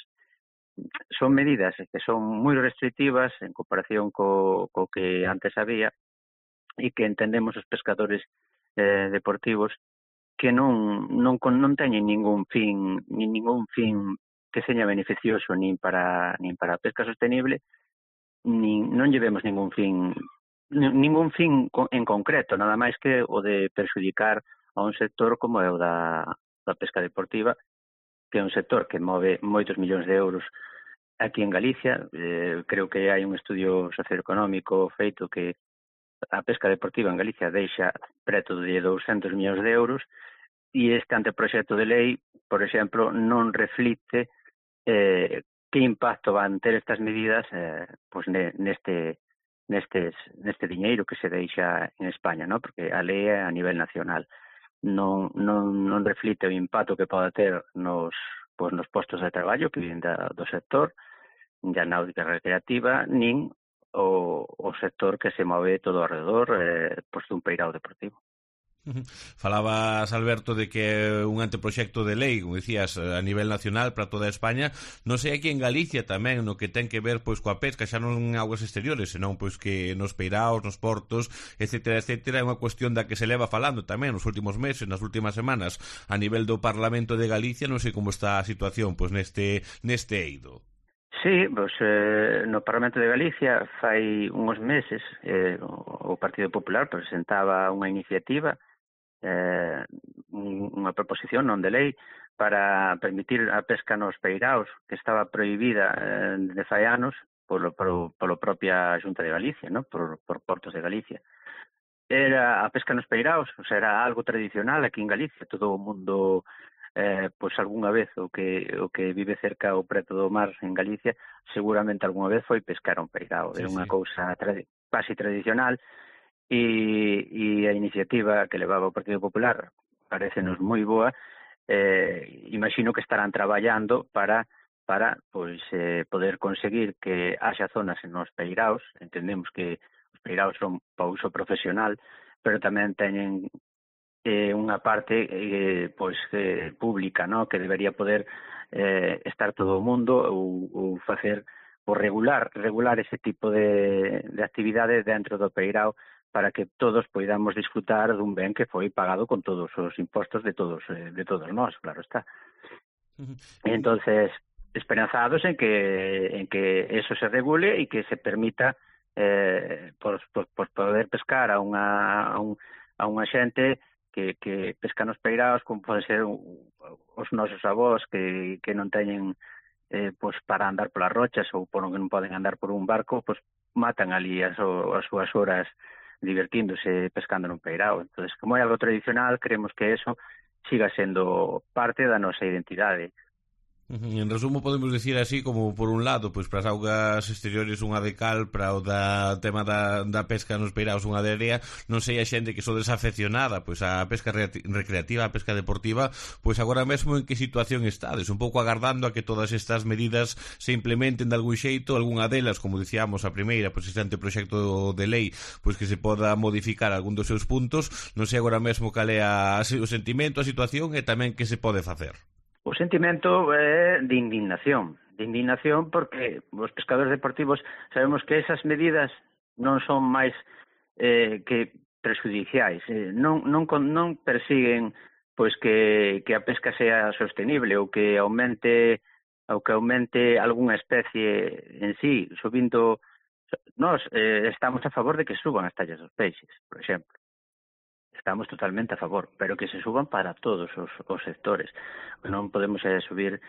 Son medidas que son moi restrictivas en comparación co, co que antes había e que entendemos os pescadores eh, deportivos que non, non, non teñen ningún fin, nin ningún fin que seña beneficioso nin para, nin para a pesca sostenible, Nin, non llevemos ningún fin ningún fin en concreto, nada máis que o de perxudicar a un sector como é o da, da pesca deportiva, que é un sector que move moitos millóns de euros aquí en Galicia. Eh, creo que hai un estudio socioeconómico feito que a pesca deportiva en Galicia deixa preto de douscentos millóns de euros, e este anteproxecto de lei, por exemplo, non reflite eh, que impacto van ter estas medidas eh, pues neste, nestes, neste diñeiro que se deixa en España, ¿no? Porque a lei é a nivel nacional. Non, non, non reflite o impacto que pode ter nos, pues, nos postos de traballo que viven da, do sector da náutica recreativa, nin o, o sector que se move todo alrededor eh, pues, dun peirao deportivo. Falabas, Alberto, de que é un anteproxecto de lei, como dicías, a nivel nacional para toda España. Non sei aquí en Galicia tamén, no que ten que ver pois coa pesca, xa non en aguas exteriores, senón pois que nos peiraos, nos portos, etcétera, etcétera. É unha cuestión da que se leva falando tamén nos últimos meses, nas últimas semanas, a nivel do Parlamento de Galicia. Non sei como está a situación pois neste neste eido. Sí, pois, eh, no Parlamento de Galicia fai uns meses eh, o Partido Popular presentaba unha iniciativa, eh, unha proposición non de lei para permitir a pesca nos peiraos, que estaba prohibida eh, de fai anos polo, polo, polo propia Xunta de Galicia, ¿no? por, por Portos de Galicia. Era a pesca nos peiraos, o sea, era algo tradicional aquí en Galicia, todo o mundo, eh, pois algunha vez o que o que vive cerca ou preto do mar en Galicia, seguramente algunha vez foi pescar un peirao, sí, é unha sí. cousa tradi casi tradicional, e, e a iniciativa que levaba o Partido Popular parecenos moi boa. Eh, imagino que estarán traballando para para pois eh, poder conseguir que haxa zonas nos peiraos. Entendemos que os peiraos son para uso profesional, pero tamén teñen eh, unha parte eh, pois eh, pública, ¿no? Que debería poder eh, estar todo o mundo ou, ou facer ou regular regular ese tipo de, de actividades dentro do peirao, para que todos poidamos disfrutar dun ben que foi pagado con todos os impostos de todos eh, de todos nós, claro está. Uh-huh. Entonces, esperanzados en que en que eso se regule e que se permita eh, por, por, por poder pescar a unha a, un, a unha xente que, que pesca nos peiraos, como pode ser os nosos avós que, que non teñen eh, pues para andar polas rochas ou por que non poden andar por un barco, pues matan ali as, as súas horas divertíndose pescando nun peirao. Entonces, como é algo tradicional, creemos que eso siga sendo parte da nosa identidade. En resumo, podemos dicir así como, por un lado, pois para as augas exteriores unha de cal, para o da tema da, da pesca nos peiraos unha de area. Non sei a xente que so desafeccionada pois a pesca recreativa, a pesca deportiva, pois agora mesmo en que situación estades, un pouco agardando a que todas estas medidas se implementen de algún xeito, algunha delas, como dicíamos a primeira, pois este anteproxecto de lei, pois que se poda modificar algún dos seus puntos. Non sei agora mesmo cal é a, o sentimento, a situación e tamén que se pode facer. O sentimento é de indignación, de indignación porque os pescadores deportivos sabemos que esas medidas non son máis eh, que prejudiciais, eh, non, non, non persiguen pois que, que a pesca sea sostenible ou que aumente ou que aumente algunha especie en sí, subindo. Nós eh, estamos a favor de que suban as tallas dos peixes, por exemplo. Estamos totalmente a favor, pero que se suban para todos os, os sectores. Non podemos eh, subir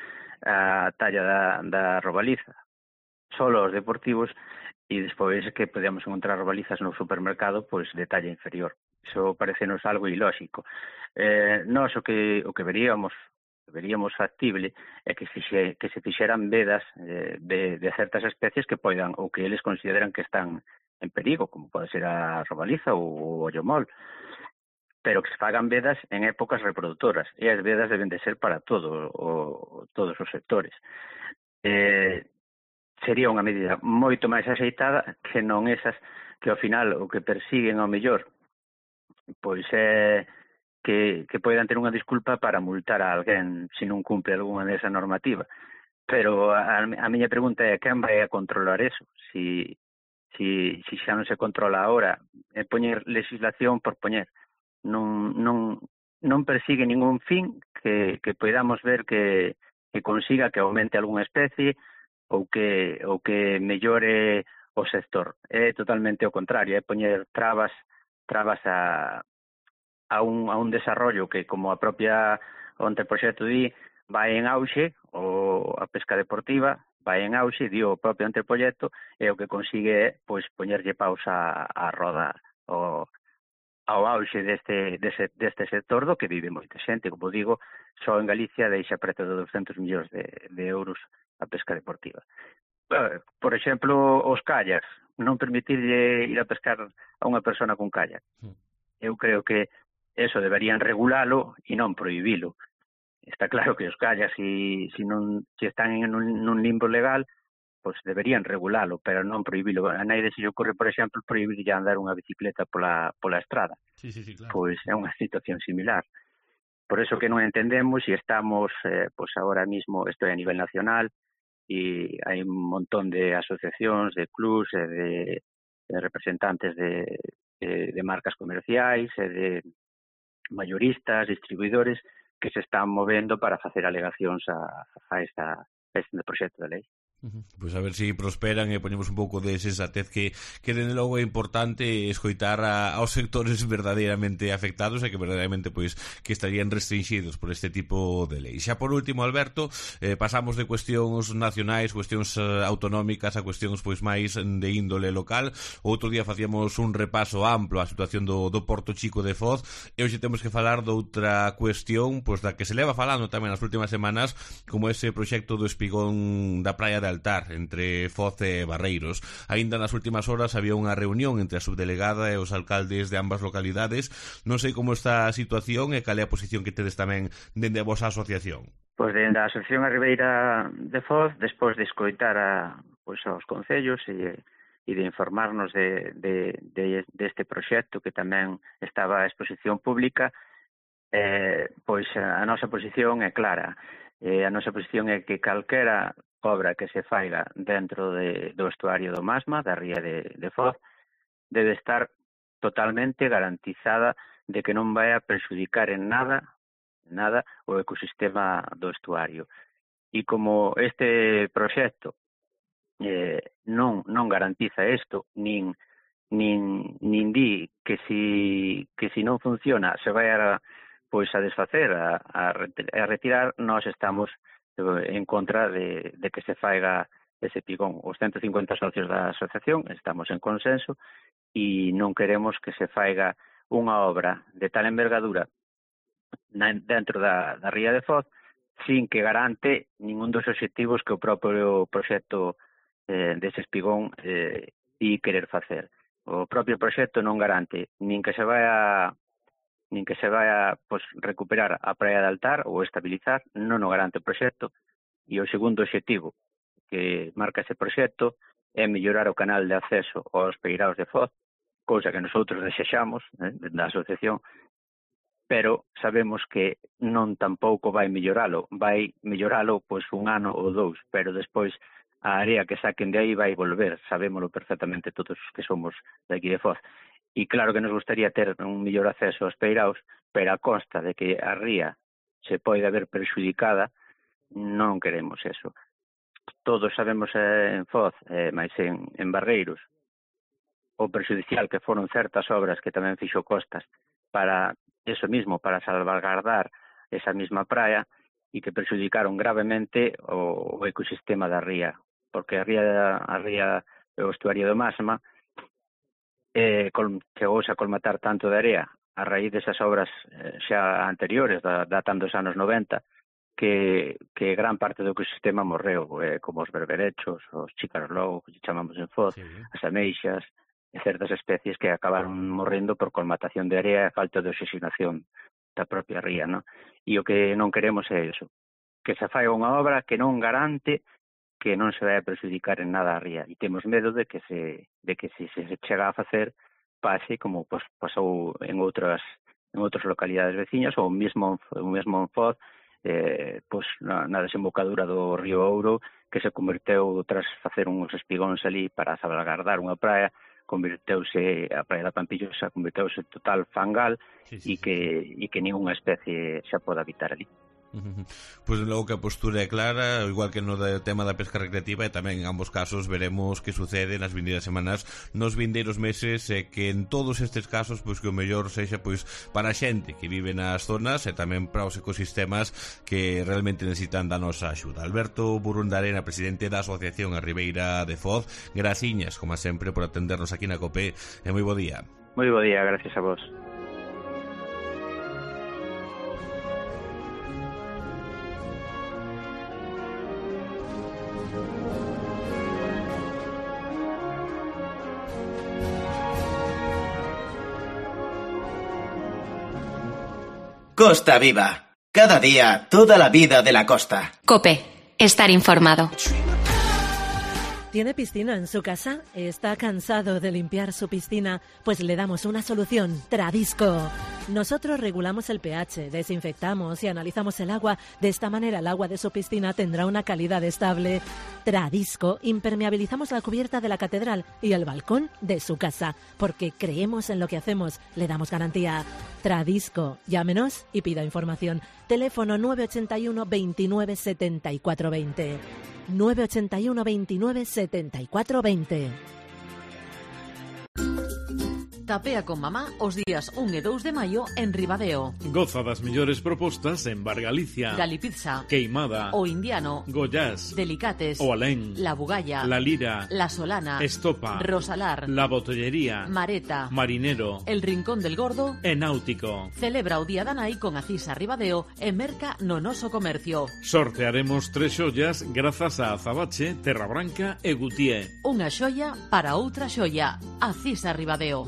a talla da, da robaliza solo os deportivos e despois que podemos encontrar robalizas no supermercado pois de talla inferior. Iso parecenos algo ilóxico. Eh, nós o que o que veríamos veríamos factible é que se, que se fixeran vedas eh, de, de certas especies que poidan ou que eles consideran que están en perigo, como pode ser a robaliza ou o ollomol, pero que se fagan vedas en épocas reproductoras, e as vedas deben de ser para todo o, todos os sectores. Eh, sería unha medida moito máis axeitada que non esas que ao final o que persiguen ao mellor pois é que, que poidan ter unha disculpa para multar a alguén se non cumpre algunha desa normativa. Pero a, a miña pregunta é quen vai a controlar eso? Si, si, si xa non se controla agora, é poñer legislación por poñer. Non, non, non persigue ningún fin que, que podamos ver que, que consiga que aumente algunha especie ou que, ou que mellore o sector. É totalmente o contrario, é poñer trabas trabas a, a, un, a un desarrollo que, como a propia o anteproxecto di, vai en auxe, ou a pesca deportiva vai en auxe, di o propio anteproxecto, e o que consigue é pois poñerlle pausa a roda o ao auxe deste, deste, deste sector do que vive moita xente. Como digo, só en Galicia deixa preto de doscientos millóns de, de euros a pesca deportiva. Por exemplo, os kayaks, non permitirlle ir a pescar a unha persona con kayak. Eu creo que eso deberían regulalo e non prohibilo. Está claro que os kayaks, se si, si non si están en un, un limbo legal, pois deberían regulalo, pero non prohibilo. A naide se lle ocorre, por exemplo, prohibirlle andar unha bicicleta pola, pola estrada. Sí, sí, sí, claro. Pois é unha situación similar. Por eso que non entendemos e estamos, eh, pois agora mismo, isto é a nivel nacional, e hai un montón de asociacións, de clubs, e de, de representantes de, de, de marcas comerciais, e de mayoristas, distribuidores, que se están movendo para facer alegacións a, a, esta, a este proxecto de lei. Pois a ver se si prosperan e ponemos un pouco de sensatez que, que dende logo é importante escoitar a, aos sectores verdadeiramente afectados e que verdadeiramente pois que estarían restringidos por este tipo de lei. Xa por último, Alberto, eh, pasamos de cuestións nacionais, cuestións eh, autonómicas a cuestións pois máis de índole local. Outro día facíamos un repaso amplo á situación do, do Porto Chico de Foz e hoxe temos que falar doutra cuestión pois da que se leva falando tamén nas últimas semanas, como ese proxecto do espigón da praia de Altar entre Foz e Barreiros. Aínda nas últimas horas había unha reunión entre a subdelegada e os alcaldes de ambas localidades. Non sei como está a situación e cal é a posición que tedes tamén dende a vosa asociación. Pois dende a Asociación a Ribeira de Foz, despois de escoitar a, pois, aos concellos e, e de informarnos de, de, de, de este proxecto que tamén estaba a exposición pública, eh, pois a, a nosa posición é clara. Eh, a nosa posición é que calquera obra que se faiga dentro de, do estuario do Masma, da ría de, de Foz, debe estar totalmente garantizada de que non vai a perxudicar en nada, nada o ecosistema do estuario. E como este proxecto eh, non, non garantiza isto, nin, nin, nin di que si, que si non funciona se vai a, pois a desfacer, a, a retirar, nós estamos en contra de, de que se faiga ese pigón. Os ciento cincuenta socios da asociación estamos en consenso e non queremos que se faiga unha obra de tal envergadura na, dentro da, da ría de Foz sin que garante ningún dos obxectivos que o propio proxecto eh, dese espigón eh, e querer facer. O propio proxecto non garante nin que se vai a nin que se vai a pues, recuperar a praia de Altar ou estabilizar, non o garante o proxecto. E o segundo obxectivo que marca ese proxecto é mellorar o canal de acceso aos peiraos de Foz, cousa que nosotros desexamos, eh, da asociación, pero sabemos que non tampouco vai melloralo, vai melloralo pois un ano ou dous, pero despois a área que saquen de aí vai volver, sabémolo perfectamente todos os que somos de aquí de Foz. E claro que nos gustaría ter un mellor acceso aos peiraos, pero a consta de que a ría se pode haber perxudicada, non queremos eso. Todos sabemos eh, en Foz, eh, máis en, en Barreiros, o perxudicial que foron certas obras que tamén fixo Costas para eso mismo, para salvaguardar esa mesma praia e que perxudicaron gravemente o, o ecosistema da ría, porque a ría, a ría o estuario do Masma eh, chegouse a colmatar tanto de area a raíz desas obras eh, xa anteriores, da, datando dos anos noventa, que, que gran parte do ecosistema morreu, eh, como os berberechos, os chícaros logo, que chamamos en Foz, sí, as ameixas, e certas especies que acabaron morrendo por colmatación de area e falta de oxigenación da propia ría, ¿no? E o que non queremos é iso, que se fai unha obra que non garante que non se vai a perxudicar en nada a ría, e temos medo de que se de que se, se chega a facer pase como pues, pasou en outras en outras localidades veciñas ou mesmo o mesmo en Foz, eh, pues, na, na desembocadura do río Ouro, que se converteu tras facer uns espigóns ali para salvaguardar unha praia, converteuse a praia da Pampillosa, converteuse total fangal sí, sí, e que e que ningunha especie xa pode habitar ali. Uh-huh. Pois pues, logo que a postura é clara, igual que no tema da pesca recreativa, e tamén en ambos casos veremos que sucede nas vindeiras semanas, nos vindeiros meses, e que en todos estes casos pois que o mellor sexa pois para a xente que vive nas zonas e tamén para os ecosistemas que realmente necesitan da nosa axuda. Alberto Burundarena, presidente da Asociación a Ribeira de Foz, graciñas, como sempre, por atendernos aquí na COPE, e moi bo día. Moi bo día, gracias a vos. Costa Viva. Cada día, toda la vida de la costa. COPE. Estar informado. ¿Tiene piscina en su casa? ¿Está cansado de limpiar su piscina? Pues le damos una solución. Tradisco. Nosotros regulamos el pH, desinfectamos y analizamos el agua. De esta manera el agua de su piscina tendrá una calidad estable. Tradisco. Impermeabilizamos la cubierta de la catedral y el balcón de su casa. Porque creemos en lo que hacemos. Le damos garantía. Tradisco. Llámenos y pida información. Teléfono nueve ocho uno, veintinueve, setenta y cuatro veinte. nueve ocho uno veintinueve setenta y cuatro veinte. Tapea con mamá os días un e dous de maio en Ribadeo. Goza das mellores propostas en Bar Galicia, Galipizza, Queimada, O Indiano, Goiás, Delicates, O Alén, La Bugalla, La Lira, La Solana, Estopa, Rosalar, La Botellería, Mareta, Marinero, El Rincón del Gordo e Náutico. Celebra o Día da Nai con a Cisa Ribadeo e merca no noso comercio. Sortearemos tres xollas grazas a Azabache, Terra Branca e Gutié. Unha xoia para outra xoia. A Cisa Ribadeo.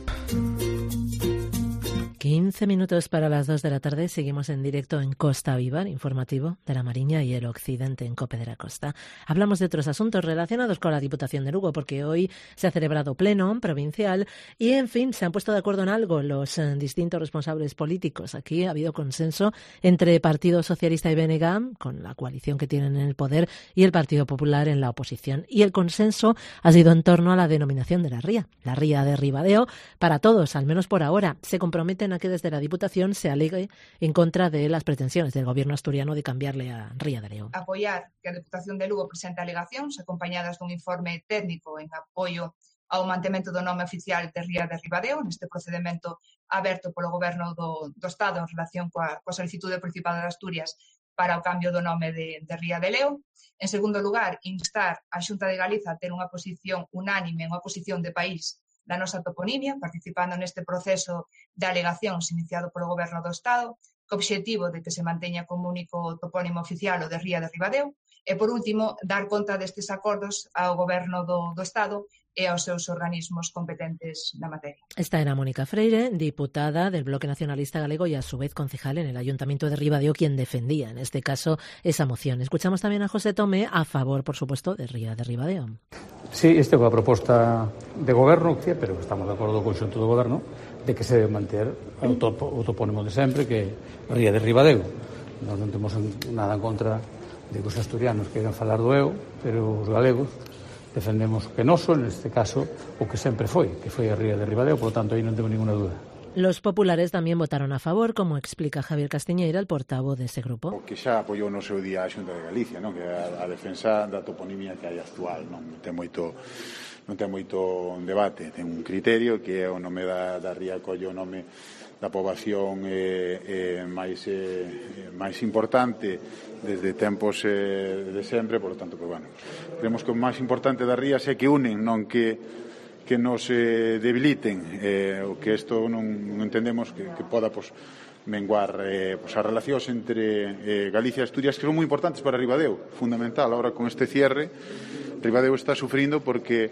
quince minutos para las dos de la tarde. Seguimos en directo en Costa Viva, informativo de la Mariña y el Occidente en Cope de la Costa. Hablamos de otros asuntos relacionados con la Diputación de Lugo, porque hoy se ha celebrado pleno provincial y, en fin, se han puesto de acuerdo en algo los eh, distintos responsables políticos. Aquí ha habido consenso entre Partido Socialista y B N G, con la coalición que tienen en el poder, y el Partido Popular en la oposición. Y el consenso ha sido en torno a la denominación de la ría, la ría de Ribadeo, para todos, al menos por ahora. Se comprometen a que desde la Diputación se alegue en contra de las pretensiones del Gobierno asturiano de cambiarle a Ría de Leo. Apoiar que a Deputación de Lugo presente alegacións acompañadas dun informe técnico en apoio ao mantemento do nome oficial de Ría de Ribadeo neste procedimento aberto polo Goberno do, do Estado en relación coa, coa solicitude do Principado de Asturias para o cambio do nome de, de Ría de Leo. En segundo lugar, instar a Xunta de Galiza a ter unha posición unánime, unha posición de país da nosa toponimia, participando neste proceso de alegacións iniciado polo Goberno do Estado, co obxectivo de que se manteña como único topónimo oficial o de Ría de Ribadeo, e, por último, dar conta destes acordos ao Goberno do, do Estado e aos seus organismos competentes na materia. Esta era Mónica Freire, diputada del Bloque Nacionalista Galego y a su vez concejal en el Ayuntamiento de Ribadeo, quien defendía en este caso esa moción. Escuchamos también a José Tomé a favor, por supuesto, de Ría de Ribadeo. Sí, esta é a proposta de goberno, pero estamos de acordo co conxunto do goberno de que se debe manter o, topo, o topónimo de sempre, que é Ría de Ribadeo. Nós non temos nada en contra de que os asturianos queiran falar do eu, pero os galegos defendemos que noso, neste caso, o que sempre foi, que foi a Ría de Ribadeo, por lo tanto, aí non tengo ninguna duda. Los populares también votaron a favor, como explica Javier Castiñeira, el portavoz de ese grupo. O que xa apoiou no seu día a Xunta de Galicia, non? Que é a, a defensa da toponimia que hai actual, non ten moito non ten moito debate, ten un criterio que é o nome da, da ría colle o nome da poboación eh, eh, máis eh, máis importante desde tempos eh, de sempre, por lo tanto, pues, bueno, creemos que o máis importante das rías é que unen, non que que nos eh, debiliten, eh, o que isto non, non entendemos que, que poda pues, menguar eh, pues, as relacións entre eh, Galicia e Asturias, que son moi importantes para Ribadeo, fundamental. Ahora con este cierre, Ribadeo está sufrindo porque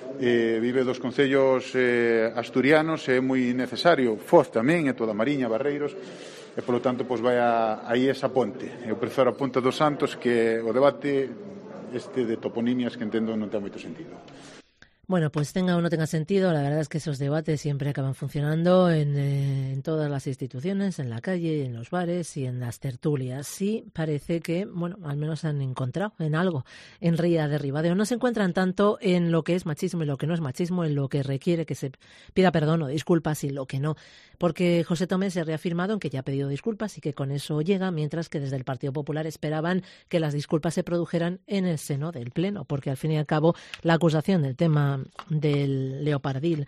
eh, vive dos concellos eh, asturianos, é moi necesario, Foz tamén, e toda a Mariña, Barreiros, e polo tanto pues, vai a, aí esa ponte. Eu prefiro a Ponte dos Santos, que o debate este de toponimias que entendo non ten moito sentido. Bueno, pues tenga o no tenga sentido, la verdad es que esos debates siempre acaban funcionando en, eh, en todas las instituciones, en la calle, en los bares y en las tertulias. Sí, parece que, bueno, al menos han encontrado en algo en Ría de Ribadeo. No se encuentran tanto en lo que es machismo y lo que no es machismo, en lo que requiere que se pida perdón o disculpas y lo que no. Porque José Tomé se ha reafirmado en que ya ha pedido disculpas y que con eso llega, mientras que desde el Partido Popular esperaban que las disculpas se produjeran en el seno del Pleno, porque al fin y al cabo la acusación del tema del leopardil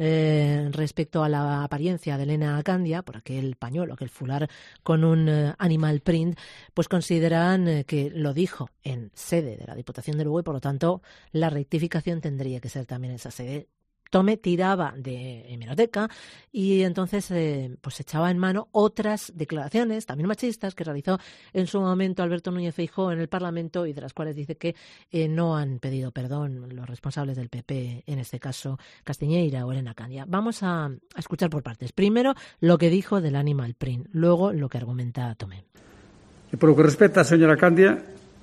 eh, respecto a la apariencia de Elena Candia, por aquel pañuelo, aquel fular con un eh, animal print, pues consideran eh, que lo dijo en sede de la Diputación de Lugo y por lo tanto la rectificación tendría que ser también en esa sede. Tomé tiraba de hemeroteca y entonces eh, pues echaba en mano otras declaraciones, también machistas, que realizó en su momento Alberto Núñez Feijóo en el Parlamento y de las cuales dice que eh, no han pedido perdón los responsables del P P, en este caso Castiñeira o Elena Candia. Vamos a, a escuchar por partes. Primero lo que dijo del animal print, luego lo que argumenta Tomé. E por lo que respecta a señora Candia,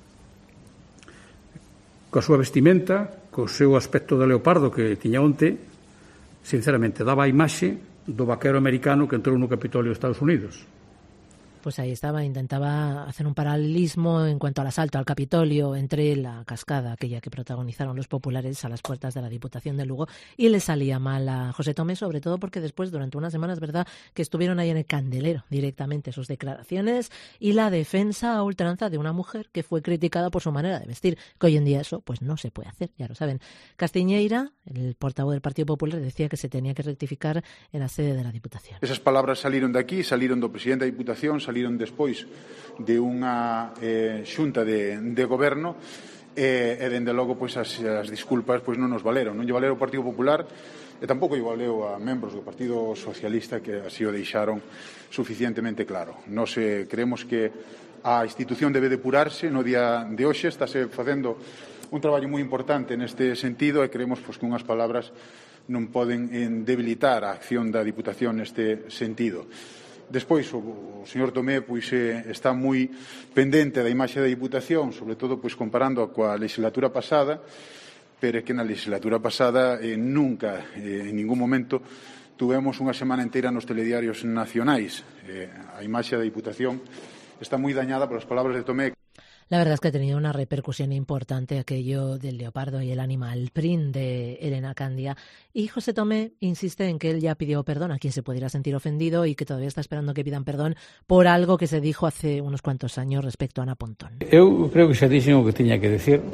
coa súa vestimenta, co seu aspecto de leopardo que tiña onte, sinceramente, daba a imaxe do vaquero americano que entrou no Capitolio dos Estados Unidos. Pues ahí estaba, intentaba hacer un paralelismo en cuanto al asalto al Capitolio entre la cascada, aquella que protagonizaron los populares a las puertas de la Diputación de Lugo, y le salía mal a José Tomé, sobre todo porque después, durante unas semanas, verdad, que estuvieron ahí en el candelero directamente sus declaraciones y la defensa a ultranza de una mujer que fue criticada por su manera de vestir, que hoy en día eso pues no se puede hacer, ya lo saben. Castiñeira, el portavoz del Partido Popular, decía que se tenía que rectificar en la sede de la Diputación. Esas palabras salieron de aquí, salieron do presidente da Diputación, salieron despois de unha eh, xunta de, de goberno e, e dende logo pois as, as disculpas pois non nos valeron, non lle valeu o Partido Popular e tampouco lle valeu a membros do Partido Socialista que así o deixaron suficientemente claro. Nos eh, creemos que a institución debe depurarse no día de hoxe, estáse facendo un traballo moi importante neste sentido e creemos pois, que unhas palabras non poden debilitar a acción da Diputación neste sentido. Despois, o, o señor Tomé pois, eh, está moi pendente da imaxe da Diputación, sobre todo pois, comparando coa legislatura pasada, pero é que na legislatura pasada eh, nunca, eh, en ningún momento, tuvemos unha semana inteira nos telediarios nacionais. Eh, a imaxe da Diputación está moi dañada polas palabras de Tomé. La verdad es que ha tenido una repercusión importante aquello del leopardo y el animal print de Elena Candia. Y José Tomé insiste en que él ya pidió perdón a quien se pudiera sentir ofendido y que todavía está esperando que pidan perdón por algo que se dijo hace unos cuantos años respecto a Ana Pontón. Eu creo que xa dixen o que tiña que decir.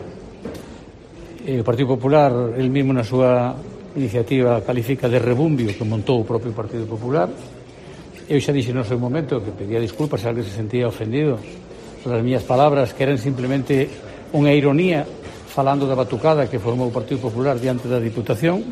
O Partido Popular, el mismo na súa iniciativa, califica de rebumbio que montou o propio Partido Popular. Eu xa dixen no seu momento que pedía disculpas a alguén se sentía ofendido as miñas palabras, que eran simplemente unha ironía falando da batucada que formou o Partido Popular diante da Diputación,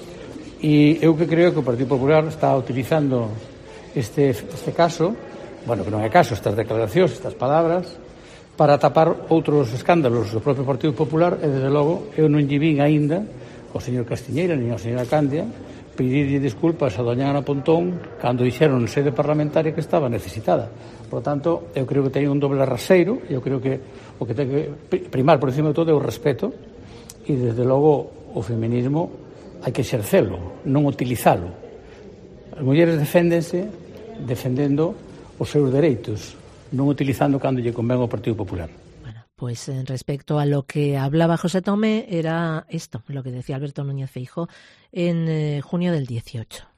e eu que creo que o Partido Popular está utilizando este, este caso, bueno, que non é caso, estas declaracións, estas palabras, para tapar outros escándalos do propio Partido Popular, e desde logo eu non lle vin aínda ao señor Castiñeira nin ao señor Candia pedirlle disculpas a doña Ana Pontón cando dixeron en sede parlamentaria que estaba necesitada. Por tanto, eu creo que ten un doble raseiro, e eu creo que o que ten que primar por encima de todo é o respeto, e desde logo o feminismo hai que exercelo, non utilizalo. As mulleres deféndense defendendo os seus dereitos, non utilizando cando lle convén ao Partido Popular. Bueno, pues en respecto a lo que hablaba José Tomé, era esto, lo que decía Alberto Núñez Feijóo en eh, junio del dieciocho.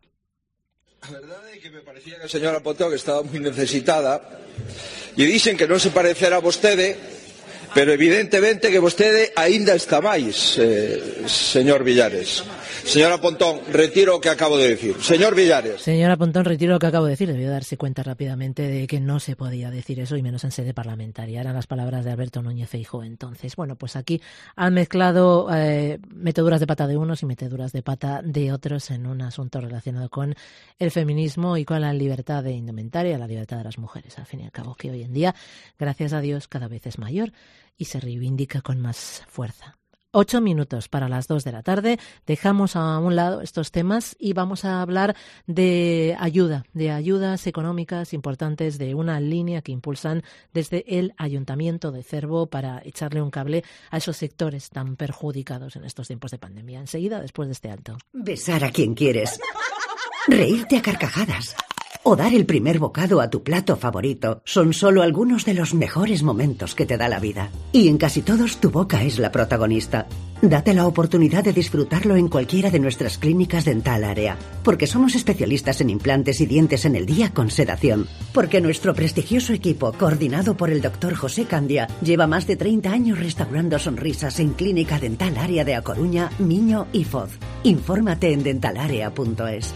A verdade é que me parecía que a señora Pontón estaba moi necesitada e dicen que non se parecerá a vostede, pero evidentemente que vostede aínda está máis, eh, señor Villares. Señora Pontón, retiro o que acabo de decir. Señor Villares. Señora Pontón, retiro lo que acabo de decir. Debió darse cuenta rápidamente de que no se podía decir eso, y menos en sede parlamentaria. Eran las palabras de Alberto Núñez Feijóo entonces. Bueno, pues aquí han mezclado eh, meteduras de pata de unos y meteduras de pata de otros en un asunto relacionado con el feminismo y con la libertad de indumentaria, la libertad de las mujeres, al fin y al cabo, que hoy en día, gracias a Dios, cada vez es mayor y se reivindica con más fuerza. Ocho minutos para las dos de la tarde. Dejamos a un lado estos temas y vamos a hablar de ayuda, de ayudas económicas importantes, de una línea que impulsan desde el Ayuntamiento de Cervo para echarle un cable a esos sectores tan perjudicados en estos tiempos de pandemia. Enseguida, después de este alto. Besar a quien quieres. Reírte a carcajadas. O dar el primer bocado a tu plato favorito son solo algunos de los mejores momentos que te da la vida. Y en casi todos tu boca es la protagonista. Date la oportunidad de disfrutarlo en cualquiera de nuestras clínicas Dental Área, porque somos especialistas en implantes y dientes en el día con sedación. Porque nuestro prestigioso equipo, coordinado por el doctor José Candia, lleva más de treinta años restaurando sonrisas en Clínica Dental Área de A Coruña, Miño y Foz. Infórmate en dentalarea punto es.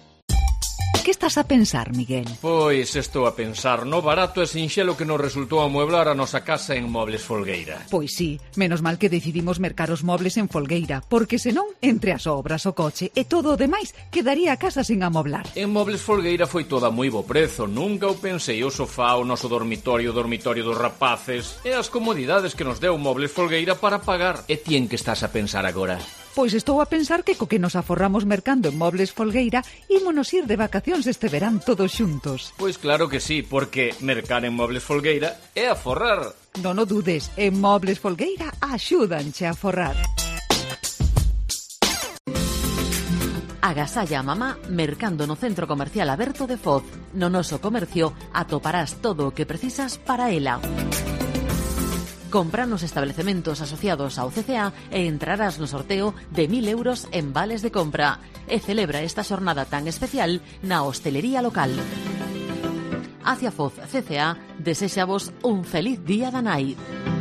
Que estás a pensar, Miguel? Pois estou a pensar no barato e sinxelo que nos resultou amueblar a nosa casa en Mobles Folgueira. Pois sí, menos mal que decidimos mercar os mobles en Folgueira, porque senón, entre as obras, o coche e todo o demais, quedaría a casa sin amoblar. En Mobles Folgueira foi toda moi bo prezo, nunca o pensei, o sofá, o noso dormitorio, o dormitorio dos rapaces e as comodidades que nos deu Mobles Folgueira para pagar. E ti en que estás a pensar agora? Pois estou a pensar que co que nos aforramos mercando en Mobles Folgueira ímonos ir de vacacións este verán todos xuntos. Pois claro que sí, porque mercar en Mobles Folgueira é aforrar. Non o dudes, en Mobles Folgueira axúdanche a aforrar. A Agasalla a mamá mercando no centro comercial aberto de Foz. No noso comercio atoparás todo o que precisas para ela. Compra nos establecementos asociados ao C C A e entrarás no sorteo de mil euros en vales de compra. E celebra esta xornada tan especial na hostelería local. Hacia Foz C C A deséxavos un feliz día da nai.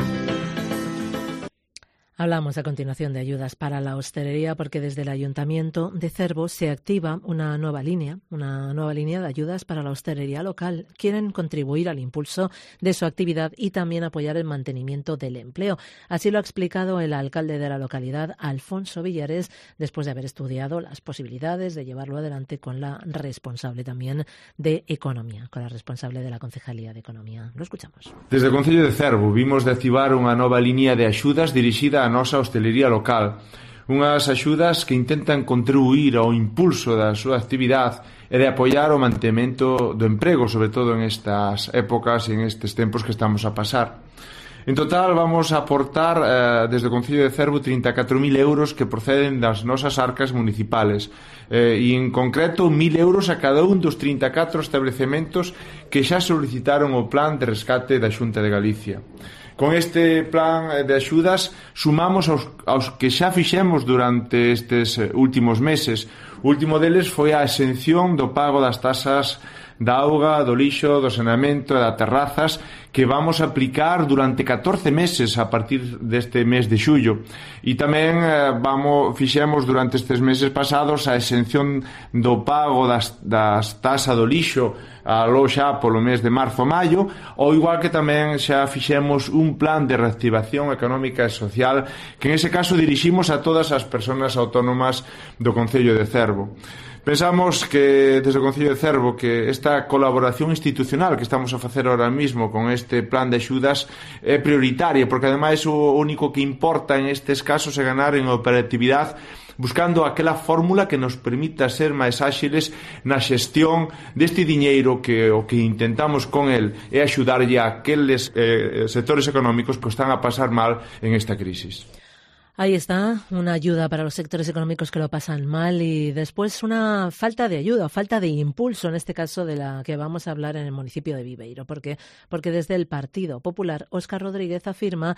Hablamos a continuación de ayudas para la hostelería porque desde el Ayuntamiento de Cervo se activa una nueva línea, una nueva línea de ayudas para la hostelería local. Quieren contribuir al impulso de su actividad y también apoyar el mantenimiento del empleo. Así lo ha explicado el alcalde de la localidad, Alfonso Villares, después de haber estudiado las posibilidades de llevarlo adelante con la responsable también de Economía, con la responsable de la Concejalía de Economía. Lo escuchamos. Desde o Concello de Cervo vimos de activar unha nova línea de axudas dirixida a nosa hostelería local, unhas axudas que intentan contribuir ao impulso da súa actividade e de apoiar o mantemento do emprego, sobre todo en estas épocas e en estes tempos que estamos a pasar. En total vamos a aportar eh, desde o Concello de Cervo trinta e catro mil euros que proceden das nosas arcas municipales eh, e en concreto mil euros a cada un dos trinta e catro establecementos que xa solicitaron o plan de rescate da Xunta de Galicia. Con este plan de axudas sumamos aos, aos que xa fixemos durante estes últimos meses. O último deles foi a exención do pago das tasas da auga, do lixo, do saneamento e das terrazas que vamos a aplicar durante catorce meses a partir deste mes de xullo. E tamén eh, vamos, fixemos durante estes meses pasados a exención do pago das, das tasas do lixo aló xa polo mes de marzo a maio, ou igual que tamén xa fixemos un plan de reactivación económica e social que en ese caso diriximos a todas as persoas autónomas do Concello de Cervo. Pensamos que desde o Concello de Cervo que esta colaboración institucional que estamos a facer ahora mismo con este plan de axudas é prioritaria, porque ademais o único que importa en estes casos é ganar en operatividade buscando aquela fórmula que nos permita ser máis áxiles na xestión deste diñeiro que o que intentamos con el é axudarlle a aqueles eh, sectores económicos que están a pasar mal en esta crisis. Ahí está, una ayuda para los sectores económicos que lo pasan mal y después una falta de ayuda, falta de impulso, en este caso de la que vamos a hablar en el municipio de Viveiro. ¿Por qué? Porque desde el Partido Popular, Óscar Rodríguez afirma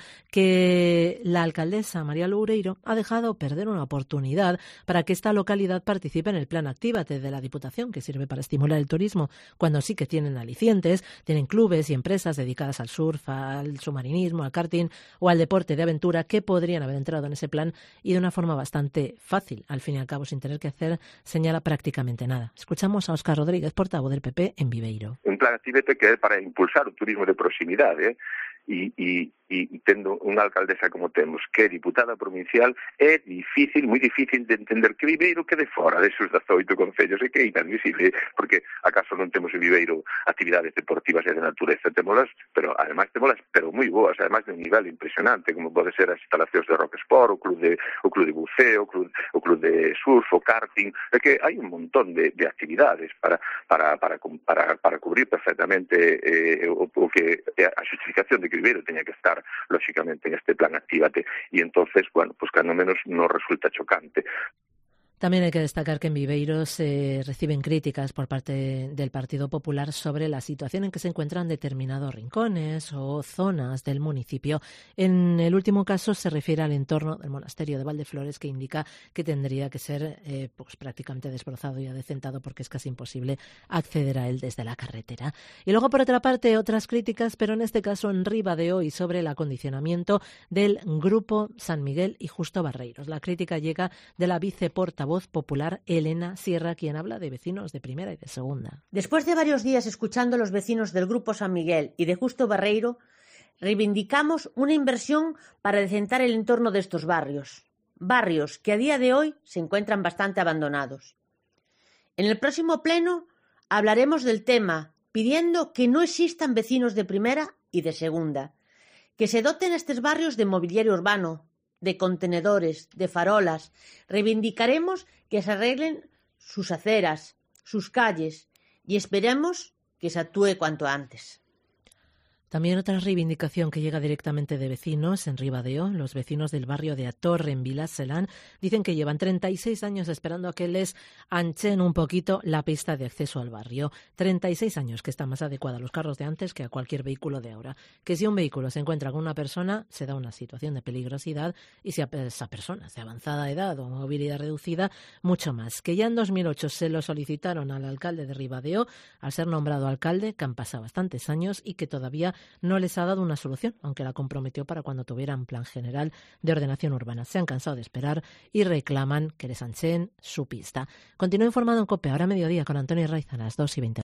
que la alcaldesa María Loureiro ha dejado perder una oportunidad para que esta localidad participe en el plan Actívate de la Diputación, que sirve para estimular el turismo, cuando sí que tienen alicientes, tienen clubes y empresas dedicadas al surf, al submarinismo, al karting o al deporte de aventura que podrían haber entrado en ese plan y de una forma bastante fácil, al fin y al cabo, sin tener que hacer, señala prácticamente nada. Escuchamos a Óscar Rodríguez, portavoz del P P en Viveiro. Un plan Actívate que é para impulsar o turismo de proximidade, eh? E, e, e tendo unha alcaldesa como temos que é diputada provincial é difícil, moi difícil de entender que Viveiro quede fora desos dezaoito concellos e que é inadmisible, porque acaso non temos en Viveiro actividades deportivas e de natureza, temolas, pero ademais temolas, pero moi boas, ademais de un nivel impresionante, como pode ser as instalacións de Rock Sport, o club de o club de buceo, o club, o club de surf, o karting, é que hai un montón de, de actividades para para para para para cubrir perfectamente eh, o, o que a justificación de que Viveiro teña que estar, lóxicamente, en este plan Actívate, e entonces, bueno, pues cando menos nos resulta chocante. También hay que destacar que en Viveiro se reciben críticas por parte del Partido Popular sobre la situación en que se encuentran determinados rincones o zonas del municipio. En el último caso se refiere al entorno del monasterio de Valdeflores, que indica que tendría que ser eh, pues prácticamente desbrozado y adecentado porque es casi imposible acceder a él desde la carretera. Y luego, por otra parte, otras críticas, pero en este caso en Ribadeo y sobre el acondicionamiento del Grupo San Miguel y Justo Barreiros. La crítica llega de la viceportavoz popular Elena Sierra, quien habla de vecinos de primera y de segunda. Después de varios días escuchando a los vecinos del Grupo San Miguel y de Justo Barreiro, reivindicamos una inversión para decentar el entorno de estos barrios, barrios que a día de hoy se encuentran bastante abandonados. En el próximo pleno hablaremos del tema, pidiendo que no existan vecinos de primera y de segunda, que se doten estos barrios de mobiliario urbano, de contenedores, de farolas. Reivindicaremos que se arreglen sus aceras, sus calles y esperemos que se actúe cuanto antes. También otra reivindicación que llega directamente de vecinos en Ribadeo. Los vecinos del barrio de Atorre, en Vilaselán, dicen que llevan treinta y seis años esperando a que les anchen un poquito la pista de acceso al barrio. treinta y seis años que está más adecuada a los carros de antes que a cualquier vehículo de ahora. Que si un vehículo se encuentra con una persona, se da una situación de peligrosidad, y si esa persona es de avanzada edad o movilidad reducida, mucho más. Que ya en dos mil ocho se lo solicitaron al alcalde de Ribadeo, al ser nombrado alcalde, que han pasado bastantes años y que todavía no les ha dado una solución, aunque la comprometió para cuando tuvieran plan general de ordenación urbana. Se han cansado de esperar y reclaman que les anchen su pista. Continúa informado en COPE, ahora mediodía, con Antonio Raiz a las dos y veinte.